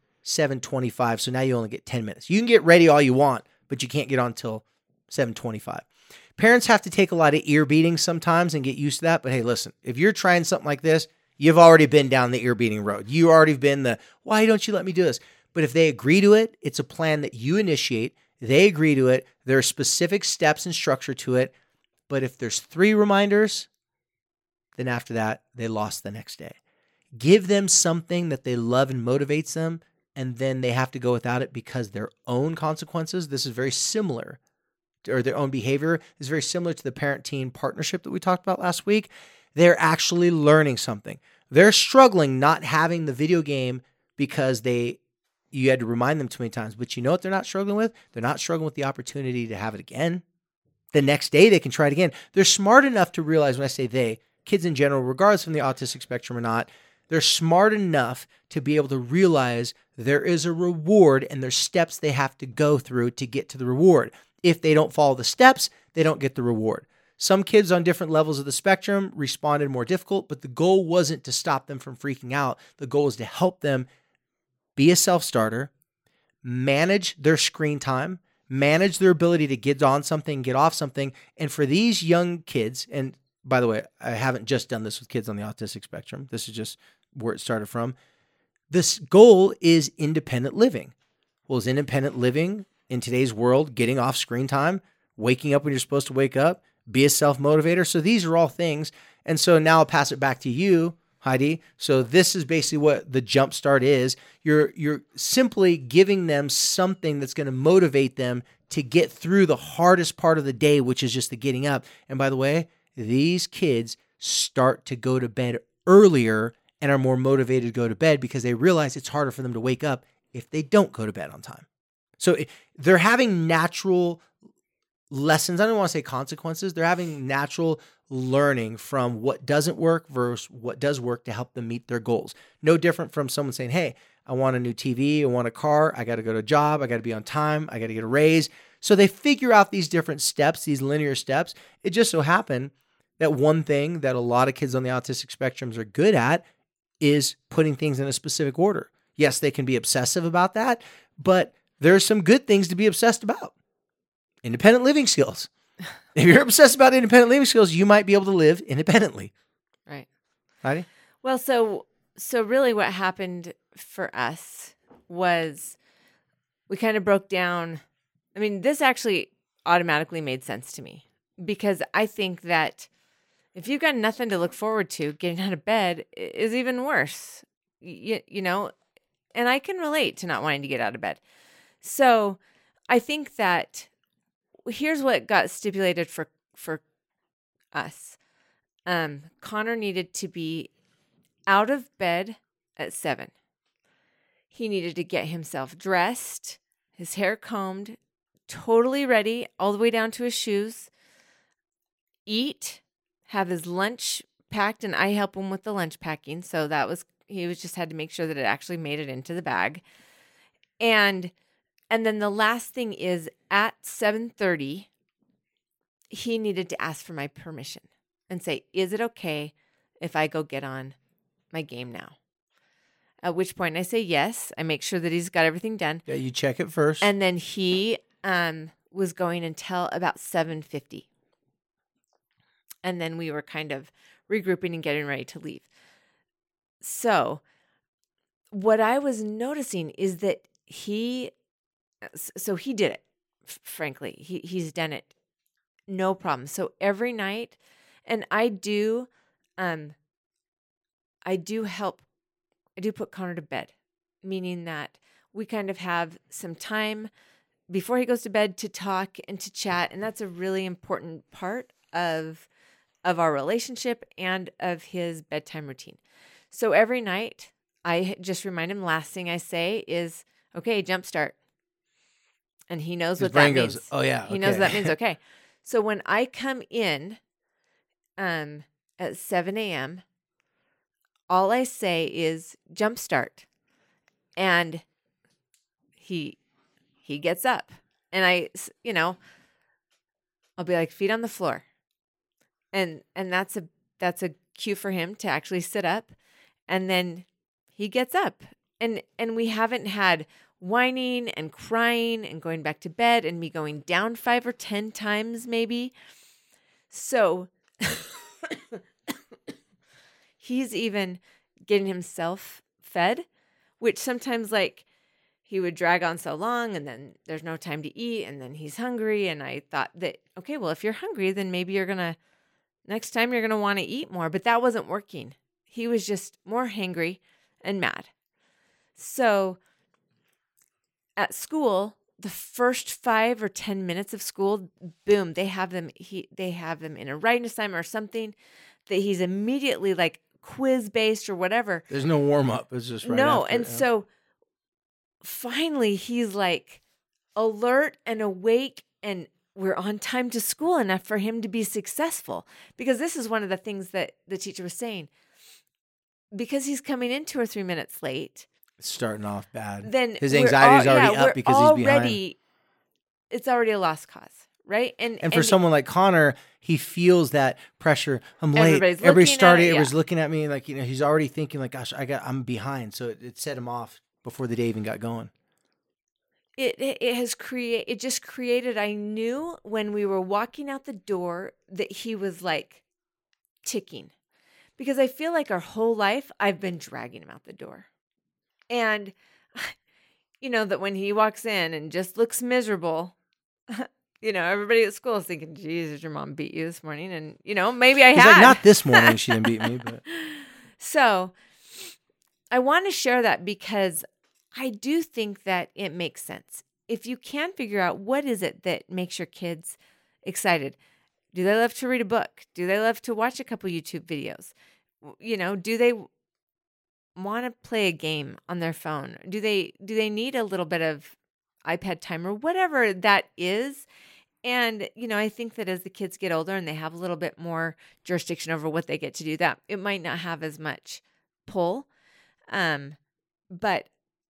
B: 7:25. So now you only get 10 minutes. You can get ready all you want, but you can't get on until 7:25. Parents have to take a lot of ear beatings sometimes and get used to that. But hey, listen, if you're trying something like this, you've already been down the ear beating road. You already been "Why don't you let me do this?" But if they agree to it, it's a plan that you initiate. They agree to it. There are specific steps and structure to it. But if there's 3 reminders, then after that, they lost the next day. Give them something that they love and motivates them, and then they have to go without it because their own consequences. This is very similar, or their own behavior is very similar to the parent-teen partnership that we talked about last week. They're actually learning something. They're struggling not having the video game because you had to remind them too many times. But you know what they're not struggling with? They're not struggling with the opportunity to have it again. The next day they can try it again. They're smart enough to realize, when I say they, kids in general, regardless from the autistic spectrum or not, they're smart enough to be able to realize there is a reward and there's steps they have to go through to get to the reward. If they don't follow the steps, they don't get the reward. Some kids on different levels of the spectrum responded more difficult, but the goal wasn't to stop them from freaking out. The goal is to help them be a self-starter, manage their screen time, manage their ability to get on something, get off something. And for these young kids, and by the way, I haven't just done this with kids on the autistic spectrum. This is just where it started from. This goal is independent living. Well, is independent living in today's world getting off screen time, waking up when you're supposed to wake up, be a self-motivator? So these are all things. And so now I'll pass it back to you, Heidi. So this is basically what the jump start is. You're simply giving them something that's going to motivate them to get through the hardest part of the day, which is just the getting up. And by the way, these kids start to go to bed earlier and are more motivated to go to bed because they realize it's harder for them to wake up if they don't go to bed on time. So they're having natural lessons. I don't want to say consequences. They're having natural learning from what doesn't work versus what does work to help them meet their goals. No different from someone saying, hey, I want a new TV, I want a car, I got to go to a job, I got to be on time, I got to get a raise. So they figure out these different steps, these linear steps. It just so happened that one thing that a lot of kids on the autistic spectrums are good at is putting things in a specific order. Yes, they can be obsessive about that, but there's some good things to be obsessed about. Independent living skills. If you're obsessed about independent living skills, you might be able to live independently.
C: Right.
B: Heidi?
C: Well, so really what happened for us was we kind of broke down. I mean, this actually automatically made sense to me because I think that if you've got nothing to look forward to, getting out of bed is even worse, you know, and I can relate to not wanting to get out of bed. So I think that here's what got stipulated for us. Connor needed to be out of bed at 7. He needed to get himself dressed, his hair combed, totally ready, all the way down to his shoes, eat, have his lunch packed, and I help him with the lunch packing. So he just had to make sure that it actually made it into the bag. And then the last thing is at 7:30, he needed to ask for my permission and say, is it okay if I go get on my game now? At which point I say yes. I make sure that he's got everything done.
B: Yeah, you check it first.
C: And then he was going until about 7:50. And then we were kind of regrouping and getting ready to leave. So what I was noticing is that he did it, frankly. He's done it. No problem. So every night, and I do put Connor to bed, meaning that we kind of have some time before he goes to bed to talk and to chat. And that's a really important part of our relationship and of his bedtime routine. So every night I just remind him, last thing I say is, okay, jump start. And he knows what that means.
B: Oh yeah.
C: He knows that means okay. So when I come in at 7 a.m., all I say is jump start. And he gets up. And I'll be like, feet on the floor. And that's a cue for him to actually sit up. And then he gets up. And we haven't had whining and crying and going back to bed and me going down 5 or 10 times maybe. So he's even getting himself fed, which sometimes he would drag on so long and then there's no time to eat and then he's hungry. And I thought that, okay, well, if you're hungry, then maybe next time you're going to want to eat more, but that wasn't working. He was just more hangry and mad. So at school, the first 5 or 10 minutes of school, boom, they have them in a writing assignment or something that he's immediately quiz based or whatever.
B: There's no warm up. It's just right
C: no.
B: after,
C: And so finally he's alert and awake and we're on time to school enough for him to be successful. Because this is one of the things that the teacher was saying. Because he's coming in 2 or 3 minutes late.
B: It's starting off bad.
C: Then
B: his anxiety is already up because he's behind.
C: It's already a lost cause, right?
B: And for someone like Connor, he feels that pressure. I'm late. Everybody's looking at me he's already thinking gosh, I'm behind. So it set him off before the day even got going.
C: It just created, I knew when we were walking out the door that he was ticking. Because I feel like our whole life I've been dragging him out the door. And that when he walks in and just looks miserable, everybody at school is thinking, geez, did your mom beat you this morning? And, maybe I had.
B: Not this morning she didn't beat me. But
C: So I want to share that because I do think that it makes sense. If you can figure out what is it that makes your kids excited. Do they love to read a book? Do they love to watch a couple YouTube videos? Do they want to play a game on their phone? Do they need a little bit of iPad time or whatever that is? And, I think that as the kids get older and they have a little bit more jurisdiction over what they get to do, that it might not have as much pull. But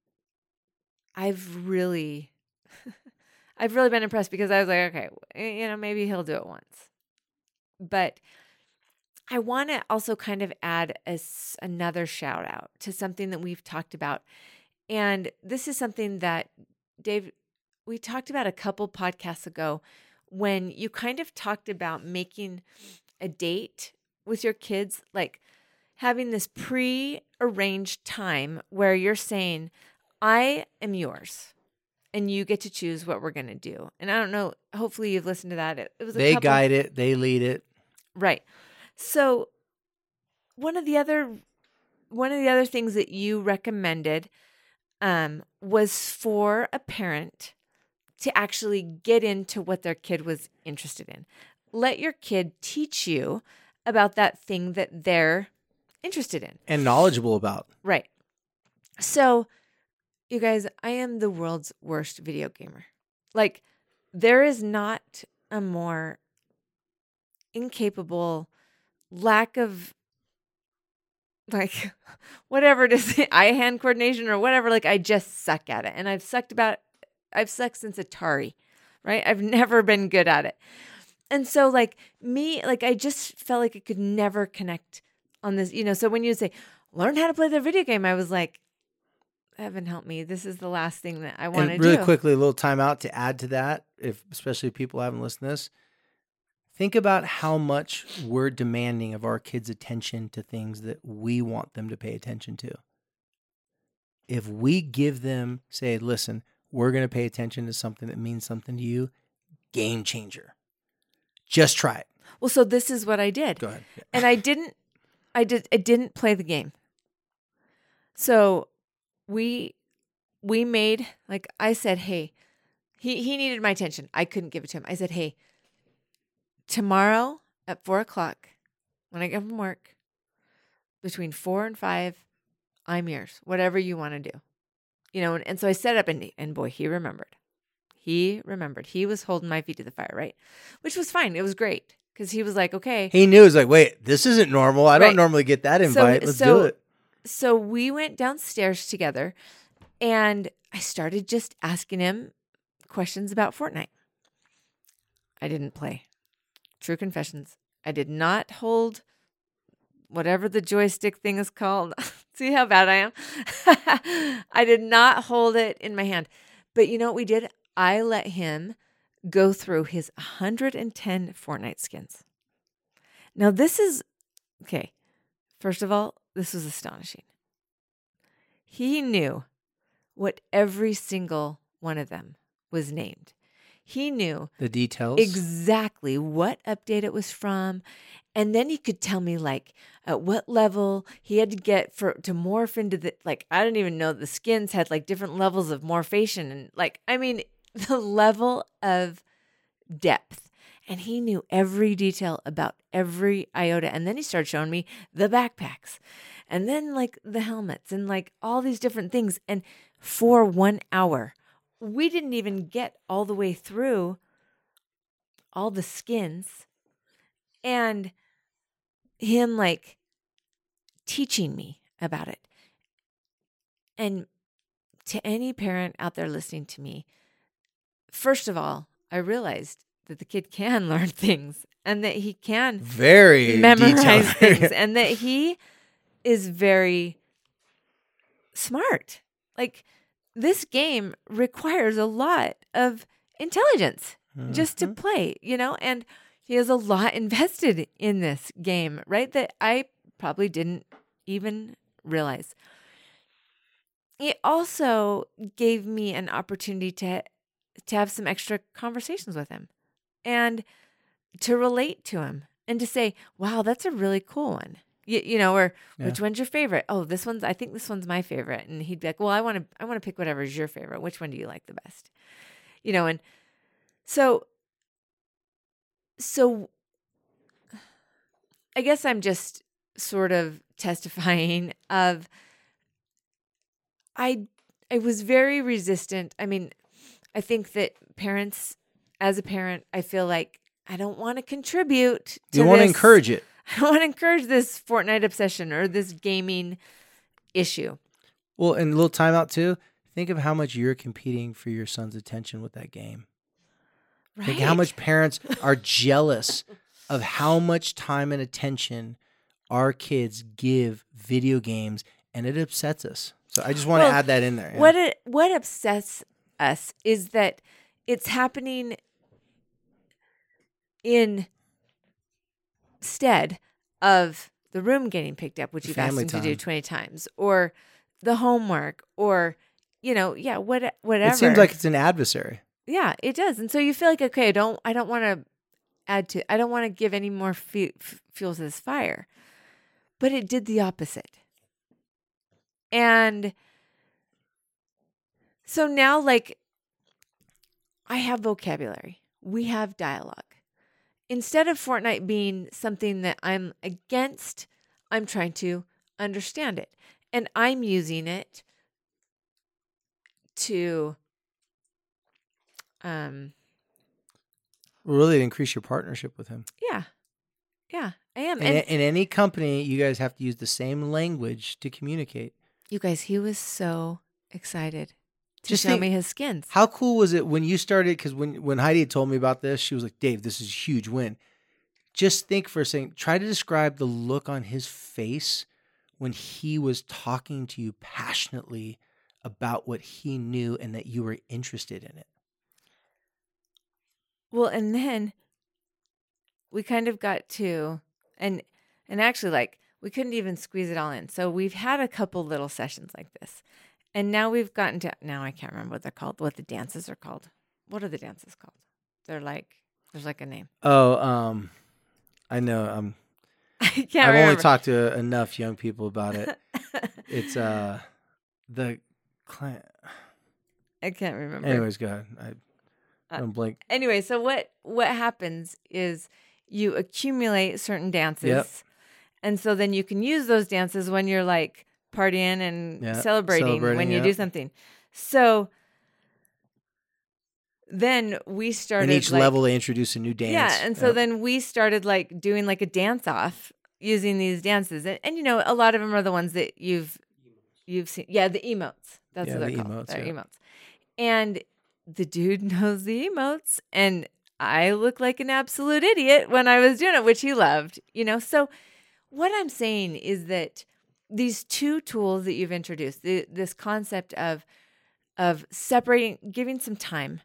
C: I've really been impressed because I was like, okay, maybe he'll do it once. But I want to also kind of add another shout out to something that we've talked about. And this is something that, Dave, we talked about a couple podcasts ago when you kind of talked about making a date with your kids, like having this pre-arranged time where you're saying, I am yours. And you get to choose what we're going to do. And I don't know, hopefully you've listened to that. It was
B: They guide it, they lead it.
C: Right. So one of the other things that you recommended was for a parent to actually get into what their kid was interested in. Let your kid teach you about that thing that they're interested in.
B: And knowledgeable about.
C: Right. So, you guys, I am the world's worst video gamer. Like, there is not a more incapable lack of, like, whatever it is, eye-hand coordination or whatever. Like, I just suck at it. And I've sucked since Atari, right? I've never been good at it. And so, I just felt like I could never connect on this, So when you say, learn how to play the video game, I was like, heaven help me. This is the last thing that I want to do.
B: Really quickly, a little time out to add to that, especially if people haven't listened to this. Think about how much we're demanding of our kids' attention to things that we want them to pay attention to. If we give them, say, listen, we're going to pay attention to something that means something to you, game changer. Just try it.
C: Well, so this is what I did.
B: Go ahead. Yeah.
C: And I didn't play the game. So we made, like I said, hey, he needed my attention. I couldn't give it to him. I said, hey, tomorrow at 4:00, when I get from work, between 4 and 5, I'm yours. Whatever you want to do. And so I set up and boy, he remembered. He remembered. He was holding my feet to the fire, right? Which was fine. It was great. Because he was like, okay.
B: He knew. He was like, wait, this isn't normal. I don't normally get that invite. Let's do it.
C: So we went downstairs together and I started just asking him questions about Fortnite. I didn't play. True confessions. I did not hold whatever the joystick thing is called. See how bad I am? I did not hold it in my hand. But you know what we did? I let him go through his 110 Fortnite skins. Now this is, okay, first of all, this was astonishing. He knew what every single one of them was named. He knew
B: the details,
C: exactly what update it was from. And then he could tell me at what level he had to get to morph into I didn't even know the skins had different levels of morphation. And the level of depth. And he knew every detail about every iota. And then he started showing me the backpacks and then the helmets and all these different things. And for 1 hour, we didn't even get all the way through all the skins and him teaching me about it. And to any parent out there listening to me, first of all, I realized that the kid can learn things and that he can
B: very
C: memorize things and that he is very smart. This game requires a lot of intelligence just to play, and he has a lot invested in this game, right? That I probably didn't even realize. It also gave me an opportunity to have some extra conversations with him and to relate to him and to say, wow, that's a really cool one. or which one's your favorite? Oh, I think this one's my favorite. And he'd be like, well, I want to pick whatever is your favorite. Which one do you like the best? And so I guess I'm just sort of testifying of, I was very resistant. I mean, I think that as a parent, I feel like I don't want to contribute to
B: You want to encourage it.
C: I don't want to encourage this Fortnite obsession or this gaming issue.
B: Well, and a little timeout too. Think of how much you're competing for your son's attention with that game.
C: Right.
B: Think how much parents are jealous of how much time and attention our kids give video games, and it upsets us. So I just want to add that in there.
C: Yeah. What upsets us is that it's happening instead of the room getting picked up, which you've asked them to do 20 times, or the homework, or whatever.
B: It seems like it's an adversary.
C: Yeah, it does. And so you feel like, okay, I don't want to give any more fuel to this fire. But it did the opposite. And so now, like, I have vocabulary. We have dialogue. Instead of Fortnite being something that I'm against, I'm trying to understand it. And I'm using it to
B: really increase your partnership with him.
C: Yeah, I am.
B: In any company, you guys have to use the same language to communicate.
C: You guys, he was so excited to show me his skins.
B: How cool was it when you started? Because when Heidi had told me about this, she was like, Dave, this is a huge win. Just think for a second. Try to describe the look on his face when he was talking to you passionately about what he knew and that you were interested in it.
C: Well, and then we kind of got to, and actually, like, we couldn't even squeeze it all in. So we've had a couple little sessions like this. And now we've gotten to, now I can't remember what they're called, what the dances are called. What are the dances called? They're like, there's like a name.
B: Oh, I know.
C: I can't
B: I've
C: remember.
B: only talked to enough young people about it. It's the client.
C: I can't remember.
B: Anyways, go ahead. I don't blink.
C: Anyway, so what happens is you accumulate certain dances. And so then you can use those dances when you're like partying and celebrating when you do something. So then we started.
B: In each level, they introduce a new dance.
C: Yeah, and so then we started like doing like a dance off using these dances, and a lot of them are the ones that you've seen. Yeah, the emotes. That's what they're called. They're emotes. And the dude knows the emotes, and I look like an absolute idiot when I was doing it, which he loved. So what I'm saying is that these two tools that you've introduced, this concept of separating, giving some time,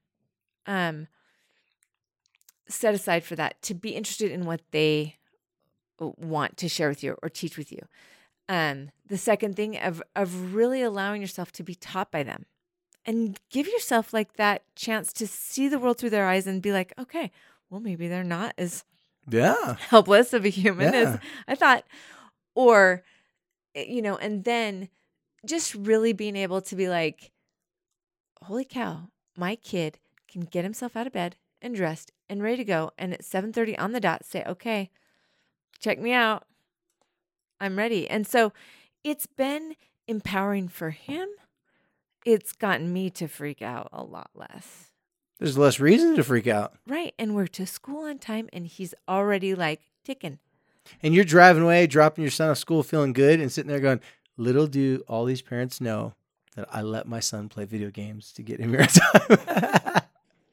C: set aside for that, to be interested in what they want to share with you or teach with you. The second thing of really allowing yourself to be taught by them, and give yourself like that chance to see the world through their eyes and be like, okay, well, maybe they're not as helpless of a human as I thought. Or, and then just really being able to be like, holy cow, my kid can get himself out of bed and dressed and ready to go. And at 7:30 on the dot, say, okay, check me out. I'm ready. And so it's been empowering for him. It's gotten me to freak out a lot less.
B: There's less reason to freak out.
C: Right. And we're to school on time, and he's already like ticking.
B: And you're driving away, dropping your son off school, feeling good, and sitting there going, little do all these parents know that I let my son play video games to get him here on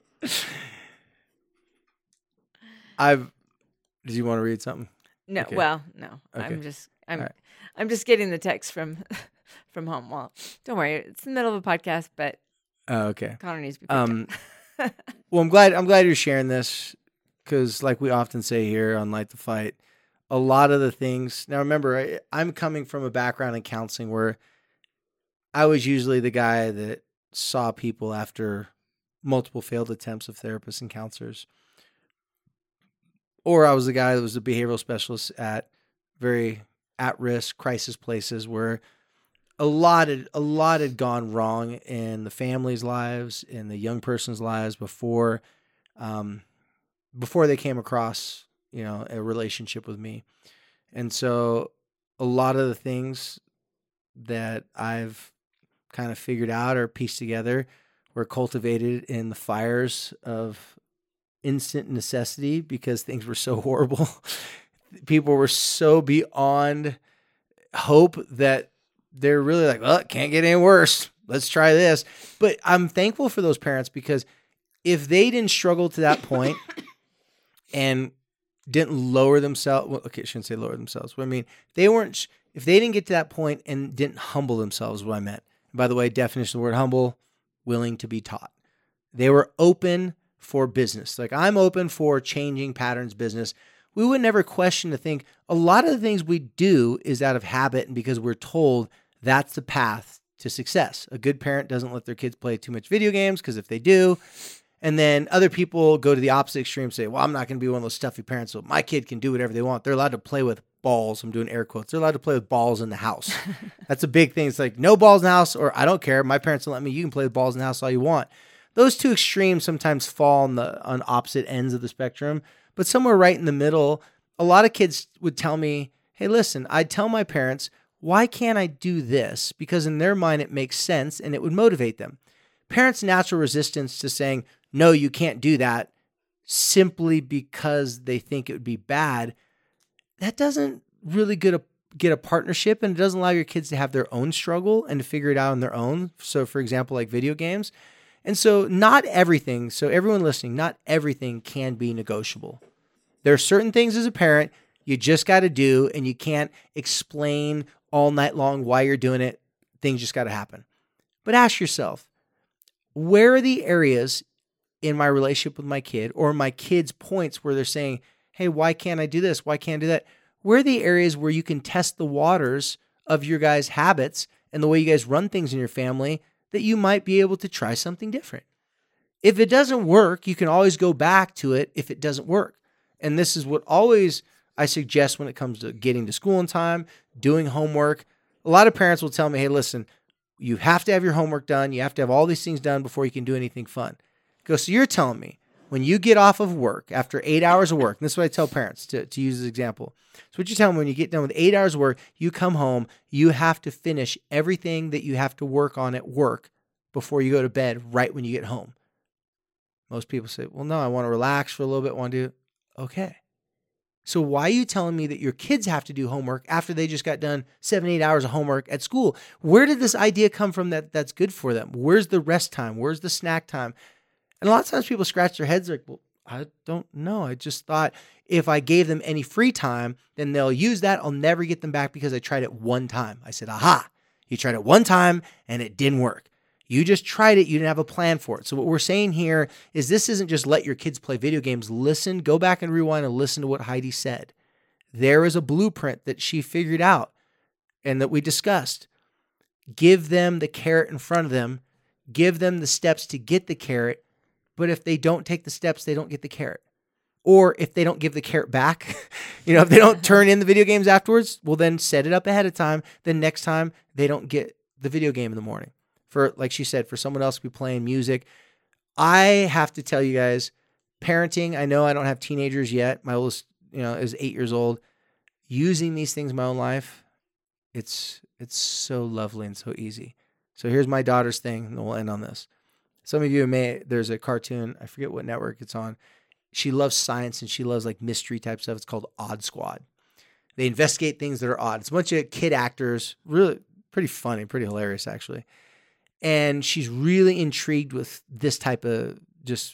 B: time. Did you want to read something?
C: No.
B: Okay.
C: Well, no. Okay. I'm just getting the text from home. Well, don't worry. It's in the middle of a podcast, but
B: okay.
C: Connor needs to be picked up.
B: Well, I'm glad you're sharing this, because like we often say here on Light the Fight, a lot of the things. Now, remember, I'm coming from a background in counseling where I was usually the guy that saw people after multiple failed attempts of therapists and counselors. Or I was the guy that was a behavioral specialist at very at-risk crisis places where a lot had gone wrong in the family's lives, in the young person's lives before they came across, a relationship with me. And so a lot of the things that I've kind of figured out or pieced together were cultivated in the fires of instant necessity because things were so horrible. People were so beyond hope that they're really like, well, it can't get any worse. Let's try this. But I'm thankful for those parents because if they didn't struggle to that point and didn't lower themselves, well, okay, I shouldn't say lower themselves. But I mean, if they didn't get to that point and didn't humble themselves, is what I meant. And by the way, definition of the word humble, willing to be taught. They were open for business. Like I'm open for changing patterns business. We would never question to think a lot of the things we do is out of habit and because we're told that's the path to success. A good parent doesn't let their kids play too much video games because if they do, and then other people go to the opposite extreme and say, well, I'm not going to be one of those stuffy parents, so my kid can do whatever they want. They're allowed to play with balls. I'm doing air quotes. They're allowed to play with balls in the house. That's a big thing. It's like no balls in the house, or I don't care. My parents don't let me. You can play with balls in the house all you want. Those two extremes sometimes fall on opposite ends of the spectrum, but somewhere right in the middle, a lot of kids would tell me, hey, listen, I'd tell my parents, why can't I do this? Because in their mind, it makes sense and it would motivate them. Parents' natural resistance to saying, no, you can't do that simply because they think it would be bad, that doesn't really get a partnership, and it doesn't allow your kids to have their own struggle and to figure it out on their own. So for example, like video games. And so not everything, so everyone listening, not everything can be negotiable. There are certain things as a parent you just got to do, and you can't explain all night long why you're doing it. Things just got to happen. But ask yourself, where are the areas in my relationship with my kid or my kid's points where they're saying, hey, why can't I do this? Why can't I do that? Where are the areas where you can test the waters of your guys' habits and the way you guys run things in your family that you might be able to try something different? If it doesn't work, you can always go back to it if it doesn't work. And this is what always I suggest when it comes to getting to school in time, doing homework. A lot of parents will tell me, hey, listen, you have to have your homework done. You have to have all these things done before you can do anything fun. So you're telling me when you get off of work after 8 hours of work, and this is what I tell parents to use as an example. So what you tell them when you get done with 8 hours of work, you come home, you have to finish everything that you have to work on at work before you go to bed right when you get home. Most people say, well, no, I want to relax for a little bit. Want to do, okay. So why are you telling me that your kids have to do homework after they just got done 7-8 hours of homework at school? Where did this idea come from that's good for them? Where's the rest time? Where's the snack time? And a lot of times people scratch their heads like, well, I don't know. I just thought if I gave them any free time, then they'll use that. I'll never get them back because I tried it one time. I said, aha, you tried it one time and it didn't work. You just tried it. You didn't have a plan for it. So what we're saying here is this isn't just let your kids play video games. Listen, go back and rewind and listen to what Heidi said. There is a blueprint that she figured out and that we discussed. Give them the carrot in front of them. Give them the steps to get the carrot. But if they don't take the steps, they don't get the carrot. Or if they don't give the carrot back, if they don't turn in the video games afterwards, well, then set it up ahead of time. Then next time they don't get the video game in the morning. For, like she said, for someone else to be playing music. I have to tell you guys, parenting, I know I don't have teenagers yet. My oldest, is 8 years old. Using these things in my own life, it's so lovely and so easy. So here's my daughter's thing, and we'll end on this. Some of you there's a cartoon, I forget what network it's on. She loves science and she loves like mystery type stuff. It's called Odd Squad. They investigate things that are odd. It's a bunch of kid actors, really pretty funny, pretty hilarious actually. And she's really intrigued with this type of just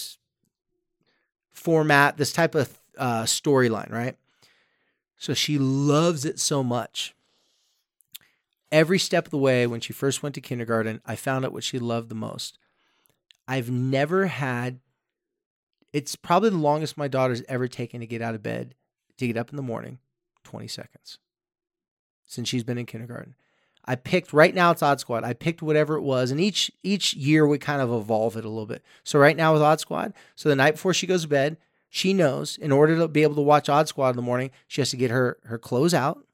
B: format, this type of storyline, right? So she loves it so much. Every step of the way, when she first went to kindergarten, I found out what she loved the most. I've never had, it's probably the longest my daughter's ever taken to get out of bed, to get up in the morning, 20 seconds, since she's been in kindergarten. I picked, right now it's Odd Squad. I picked whatever it was, and each year we kind of evolve it a little bit. So right now with Odd Squad, so the night before she goes to bed, she knows in order to be able to watch Odd Squad in the morning, she has to get her clothes out.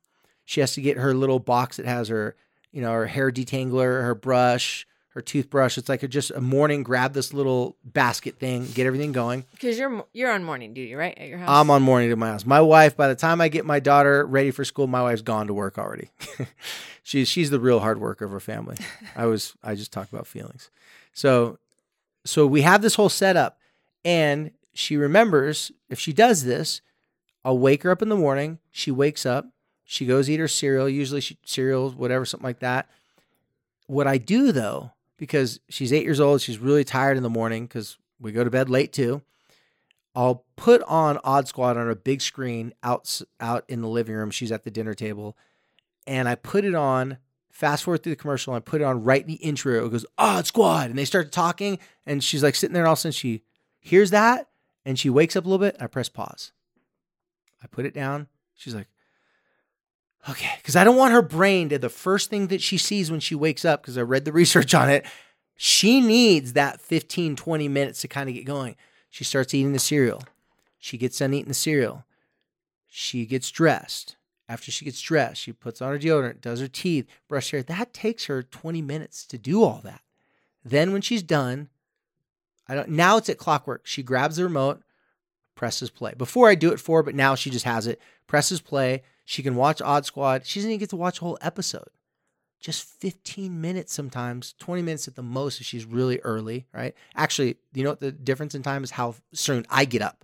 B: She has to get her little box that has her, her hair detangler, her brush, her toothbrush. It's like just a morning, grab this little basket thing, get everything going.
C: Because you're on morning duty, right? At your house?
B: I'm on morning at my house. My wife, by the time I get my daughter ready for school, my wife's gone to work already. She's the real hard worker of our family. I just talk about feelings. So we have this whole setup, and she remembers if she does this, I'll wake her up in the morning. She wakes up. She goes eat her cereal, usually cereal, whatever, something like that. What I do, though, because she's 8 years old, she's really tired in the morning because we go to bed late too, I'll put on Odd Squad on a big screen out in the living room. She's at the dinner table. And I put it on, fast forward through the commercial, and I put it on right in the intro. It goes, Odd Squad. And they start talking, and she's like sitting there, and all of a sudden she hears that, and she wakes up a little bit. I press pause. I put it down. She's like, okay. Because I don't want her brain to, the first thing that she sees when she wakes up, because I read the research on it, she needs that 15, 20 minutes to kind of get going. She starts eating the cereal. She gets done eating the cereal. She gets dressed. After she gets dressed, she puts on her deodorant, does her teeth, brush hair. That takes her 20 minutes to do all that. Then when she's done, now it's at clockwork. She grabs the remote, presses play. Before I do it for her, but now she just has it. Presses play. She can watch Odd Squad. She doesn't even get to watch a whole episode. Just 15 minutes sometimes, 20 minutes at the most if she's really early, right? Actually, you know what the difference in time is? How soon I get up.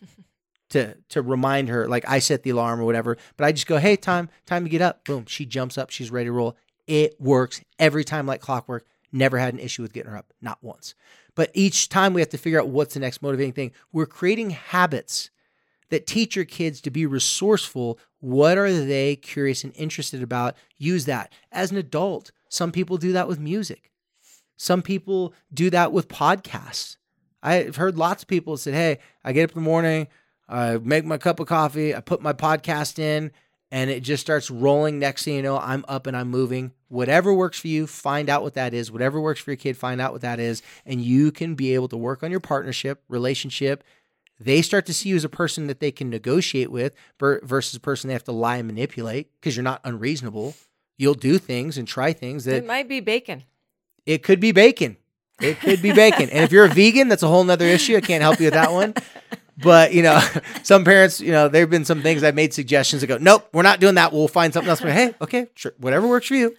B: To remind her, like I set the alarm or whatever, but I just go, hey, time to get up. Boom. She jumps up. She's ready to roll. It works every time like clockwork. Never had an issue with getting her up. Not once. But each time we have to figure out what's the next motivating thing. We're creating habits that teach your kids to be resourceful. What are they curious and interested about? Use that. As an adult, some people do that with music. Some people do that with podcasts. I've heard lots of people say, hey, I get up in the morning, I make my cup of coffee, I put my podcast in, and it just starts rolling. Next thing you know, I'm up and I'm moving. Whatever works for you, find out what that is. Whatever works for your kid, find out what that is. And you can be able to work on your partnership, relationship. They start to see you as a person that they can negotiate with versus a person they have to lie and manipulate because you're not unreasonable. You'll do things and try things that...
C: It might be bacon.
B: It could be bacon. It could be bacon. And if you're a vegan, that's a whole nother issue. I can't help you with that one. But, some parents, there have been some things I've made suggestions that go, nope, we're not doing that. We'll find something else. But hey, okay, sure. Whatever works for you.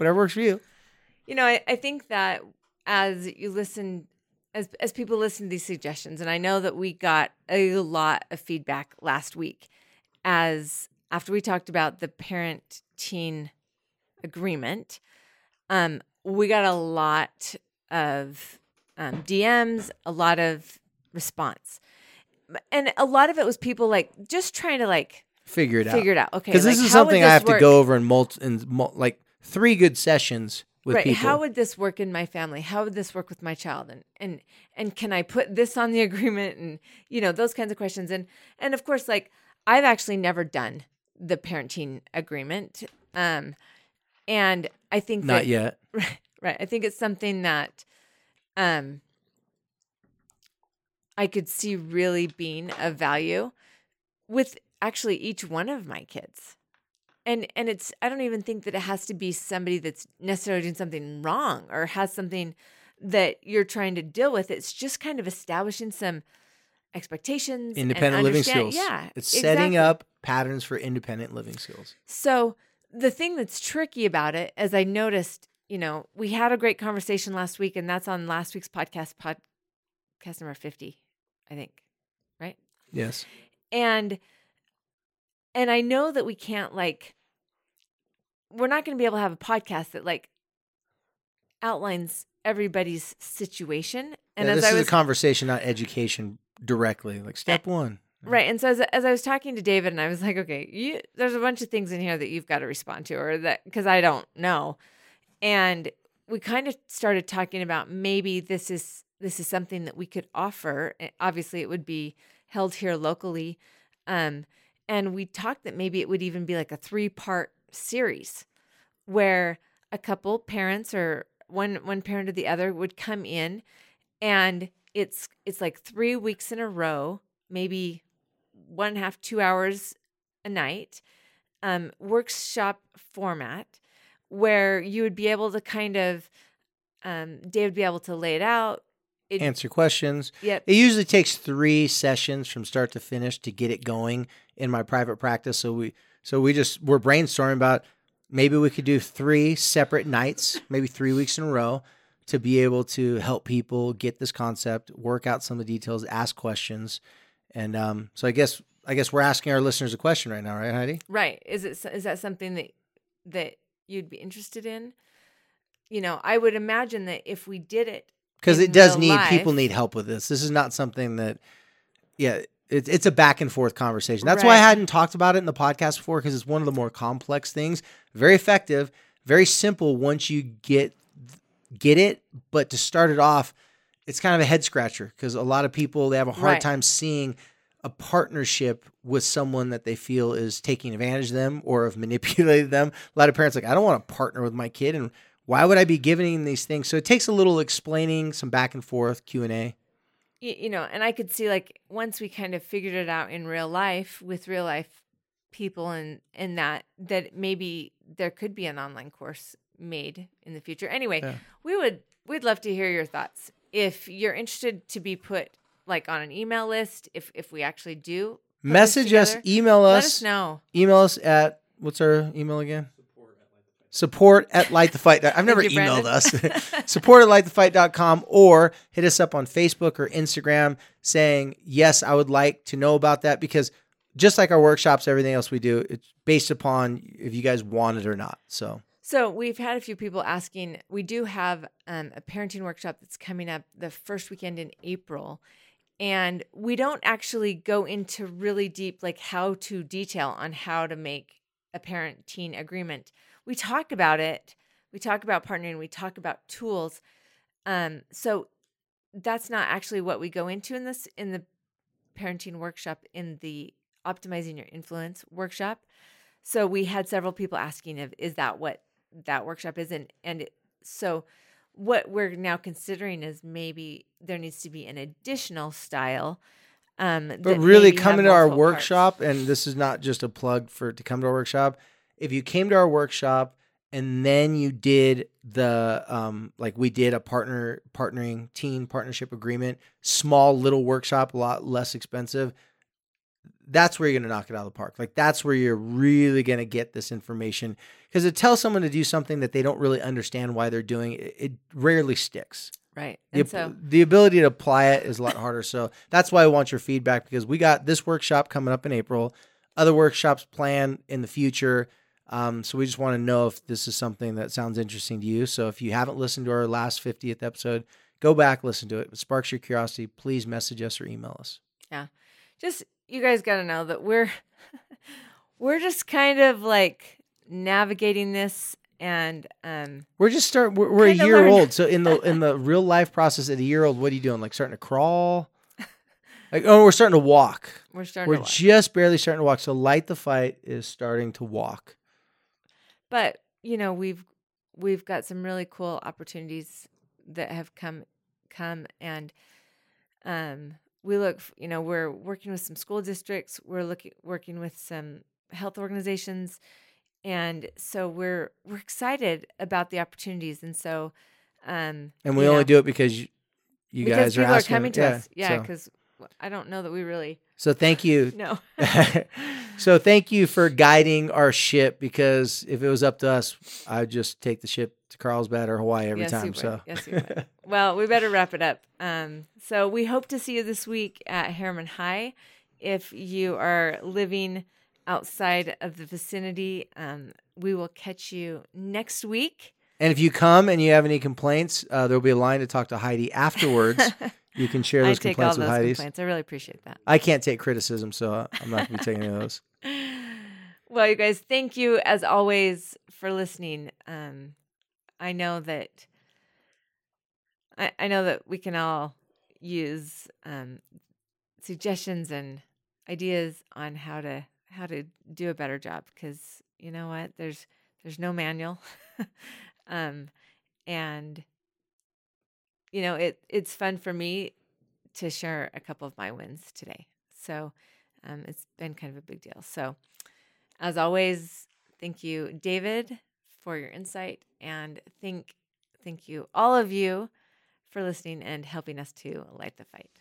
C: I think that as you listen, as people listen to these suggestions, and I know that we got a lot of feedback last week after we talked about the parent-teen agreement, we got a lot of DMs, a lot of response. And a lot of it was people just trying to
B: figure it out.
C: Okay.
B: Because this is something I have to go over in 3 good sessions with people.
C: How would this work in my family? How would this work with my child? And can I put this on the agreement? And, those kinds of questions. And of course, I've actually never done the parent-teen agreement. And I think
B: not yet.
C: Right. I think it's something that, I could see really being of value with actually each one of my kids. And I don't even think that it has to be somebody that's necessarily doing something wrong or has something that you're trying to deal with. It's just kind of establishing some expectations.
B: Independent living skills.
C: Yeah.
B: It's setting up patterns for independent living skills.
C: So the thing that's tricky about it, as I noticed, we had a great conversation last week, and that's on last week's podcast number 50. I think, right?
B: Yes.
C: And I know that we can't we're not going to be able to have a podcast that outlines everybody's situation. And
B: this is a conversation, not education directly. Step one.
C: Right. And so as I was talking to David, and I was like, okay, there's a bunch of things in here that you've got to respond to, or that because I don't know. And we kind of started talking about maybe this is something that we could offer. Obviously, it would be held here locally. And we talked that maybe it would even be like a 3-part series where a couple parents or one parent or the other would come in, and it's 3 weeks in a row, maybe 1.5, 2 hours a night, workshop format where you would be able to kind of, Dave would be able to lay it out.
B: Answer questions.
C: Yep.
B: It usually takes 3 sessions from start to finish to get it going in my private practice. So we're brainstorming about maybe we could do 3 separate nights, maybe 3 weeks in a row, to be able to help people get this concept, work out some of the details, ask questions. And so I guess we're asking our listeners a question right now, right, Heidi?
C: Right. Is that something that you'd be interested in? I would imagine that if we did it,
B: because it does people need help with this. This is not something that, it's a back and forth conversation. That's why I hadn't talked about it in the podcast before, because it's one of the more complex things. Very effective, very simple once you get it. But to start it off, it's kind of a head scratcher because a lot of people, they have a hard time seeing a partnership with someone that they feel is taking advantage of them or have manipulated them. A lot of parents are like, I don't want to partner with my kid, and why would I be giving these things? So it takes a little explaining, some back and forth, Q&A.
C: And I could see, like, once we kind of figured it out in real life with real life people and that maybe there could be an online course made in the future. Anyway, we'd love to hear your thoughts. If you're interested to be put like on an email list, if we actually do
B: message us, email us.
C: Let us know.
B: Email us at, what's our email again? Support@lightthefight. I've never emailed us. Support@lightthefight.com, or hit us up on Facebook or Instagram saying, yes, I would like to know about that, because just like our workshops, everything else we do, it's based upon if you guys want it or not. So
C: we've had a few people asking. We do have a parenting workshop that's coming up the first weekend in April. And we don't actually go into really deep, like how to detail on how to make a parent-teen agreement. We talk about it. We talk about partnering. We talk about tools. So that's not actually what we go into in the parenting workshop, in the Optimizing Your Influence workshop. So we had several people asking is that what that workshop is? So what we're now considering is maybe there needs to be an additional style.
B: But really, coming to our workshop, and this is not just a plug to come to our workshop. If you came to our workshop and then you did the, like we did a partnering teen partnership agreement, small little workshop, a lot less expensive, that's where you're going to knock it out of the park. Like, that's where you're really going to get this information, because it tells someone to do something that they don't really understand why they're doing. It rarely sticks.
C: Right.
B: The ability to apply it is a lot harder. So that's why I want your feedback, because we got this workshop coming up in April, other workshops planned in the future. So we just want to know if this is something that sounds interesting to you. So if you haven't listened to our last 50th episode, go back, listen to it. If it sparks your curiosity, please message us or email us.
C: Yeah. You guys got to know that we're just kind of like navigating this, and
B: we're just we're a year old. So in the real life process at a year old, what are you doing? Like starting to crawl? We're starting to walk. We're just barely starting to walk. So Light the Fight is starting to walk.
C: But we've got some really cool opportunities that have come and we look, we're working with some school districts. We're working with some health organizations. And so we're excited about the opportunities. And so,
B: and we only do it because you guys are asking.
C: People are coming to us. Yeah. Because I don't know that we really.
B: So thank you.
C: No.
B: So thank you for guiding our ship, because if it was up to us, I'd just take the ship to Carlsbad or Hawaii every time. So
C: yes, you would. Well, we better wrap it up. So we hope to see you this week at Harriman High. If you are living outside of the vicinity, we will catch you next week.
B: And if you come and you have any complaints, there'll be a line to talk to Heidi afterwards. You can share those complaints with Heidi.
C: I really appreciate that.
B: I can't take criticism, so I'm not going to be taking any of those.
C: Well, you guys, thank you as always for listening. I know that we can all use suggestions and ideas on how to do a better job, because you know what, there's no manual, and it's fun for me to share a couple of my wins today. So it's been kind of a big deal. So As always, thank you, David, for your insight, and thank you, all of you, for listening and helping us to light the fight.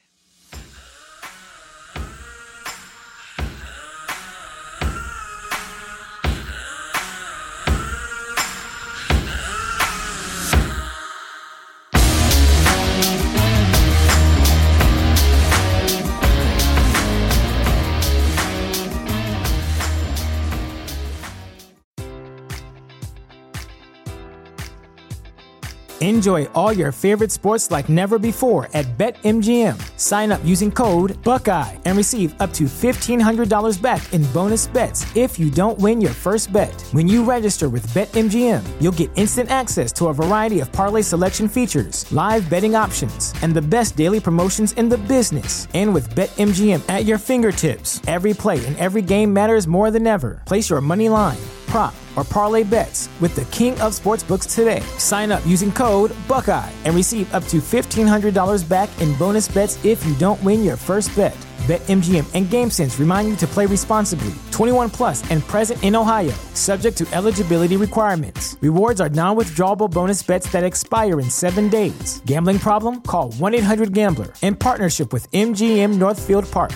D: Enjoy all your favorite sports like never before at BetMGM. Sign up using code Buckeye and receive up to $1,500 back in bonus bets if you don't win your first bet. When you register with BetMGM, you'll get instant access to a variety of parlay selection features, live betting options, and the best daily promotions in the business. And with BetMGM at your fingertips, every play and every game matters more than ever. Place your money line, prop, or parlay bets with the king of sportsbooks today. Sign up using code Buckeye and receive up to $1,500 back in bonus bets if you don't win your first bet. BetMGM and GameSense remind you to play responsibly. 21 plus and present in Ohio, subject to eligibility requirements. Rewards are non-withdrawable bonus bets that expire in 7 days. Gambling problem? Call 1-800-GAMBLER. In partnership with MGM Northfield Park.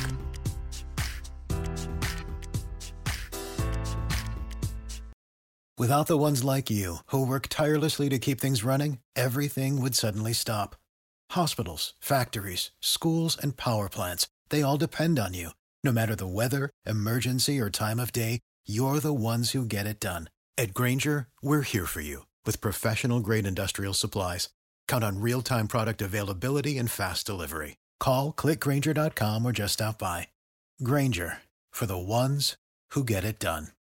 E: Without the ones like you, who work tirelessly to keep things running, everything would suddenly stop. Hospitals, factories, schools, and power plants, they all depend on you. No matter the weather, emergency, or time of day, you're the ones who get it done. At Grainger, we're here for you with professional-grade industrial supplies. Count on real-time product availability and fast delivery. Call, click Grainger.com, or just stop by. Grainger, for the ones who get it done.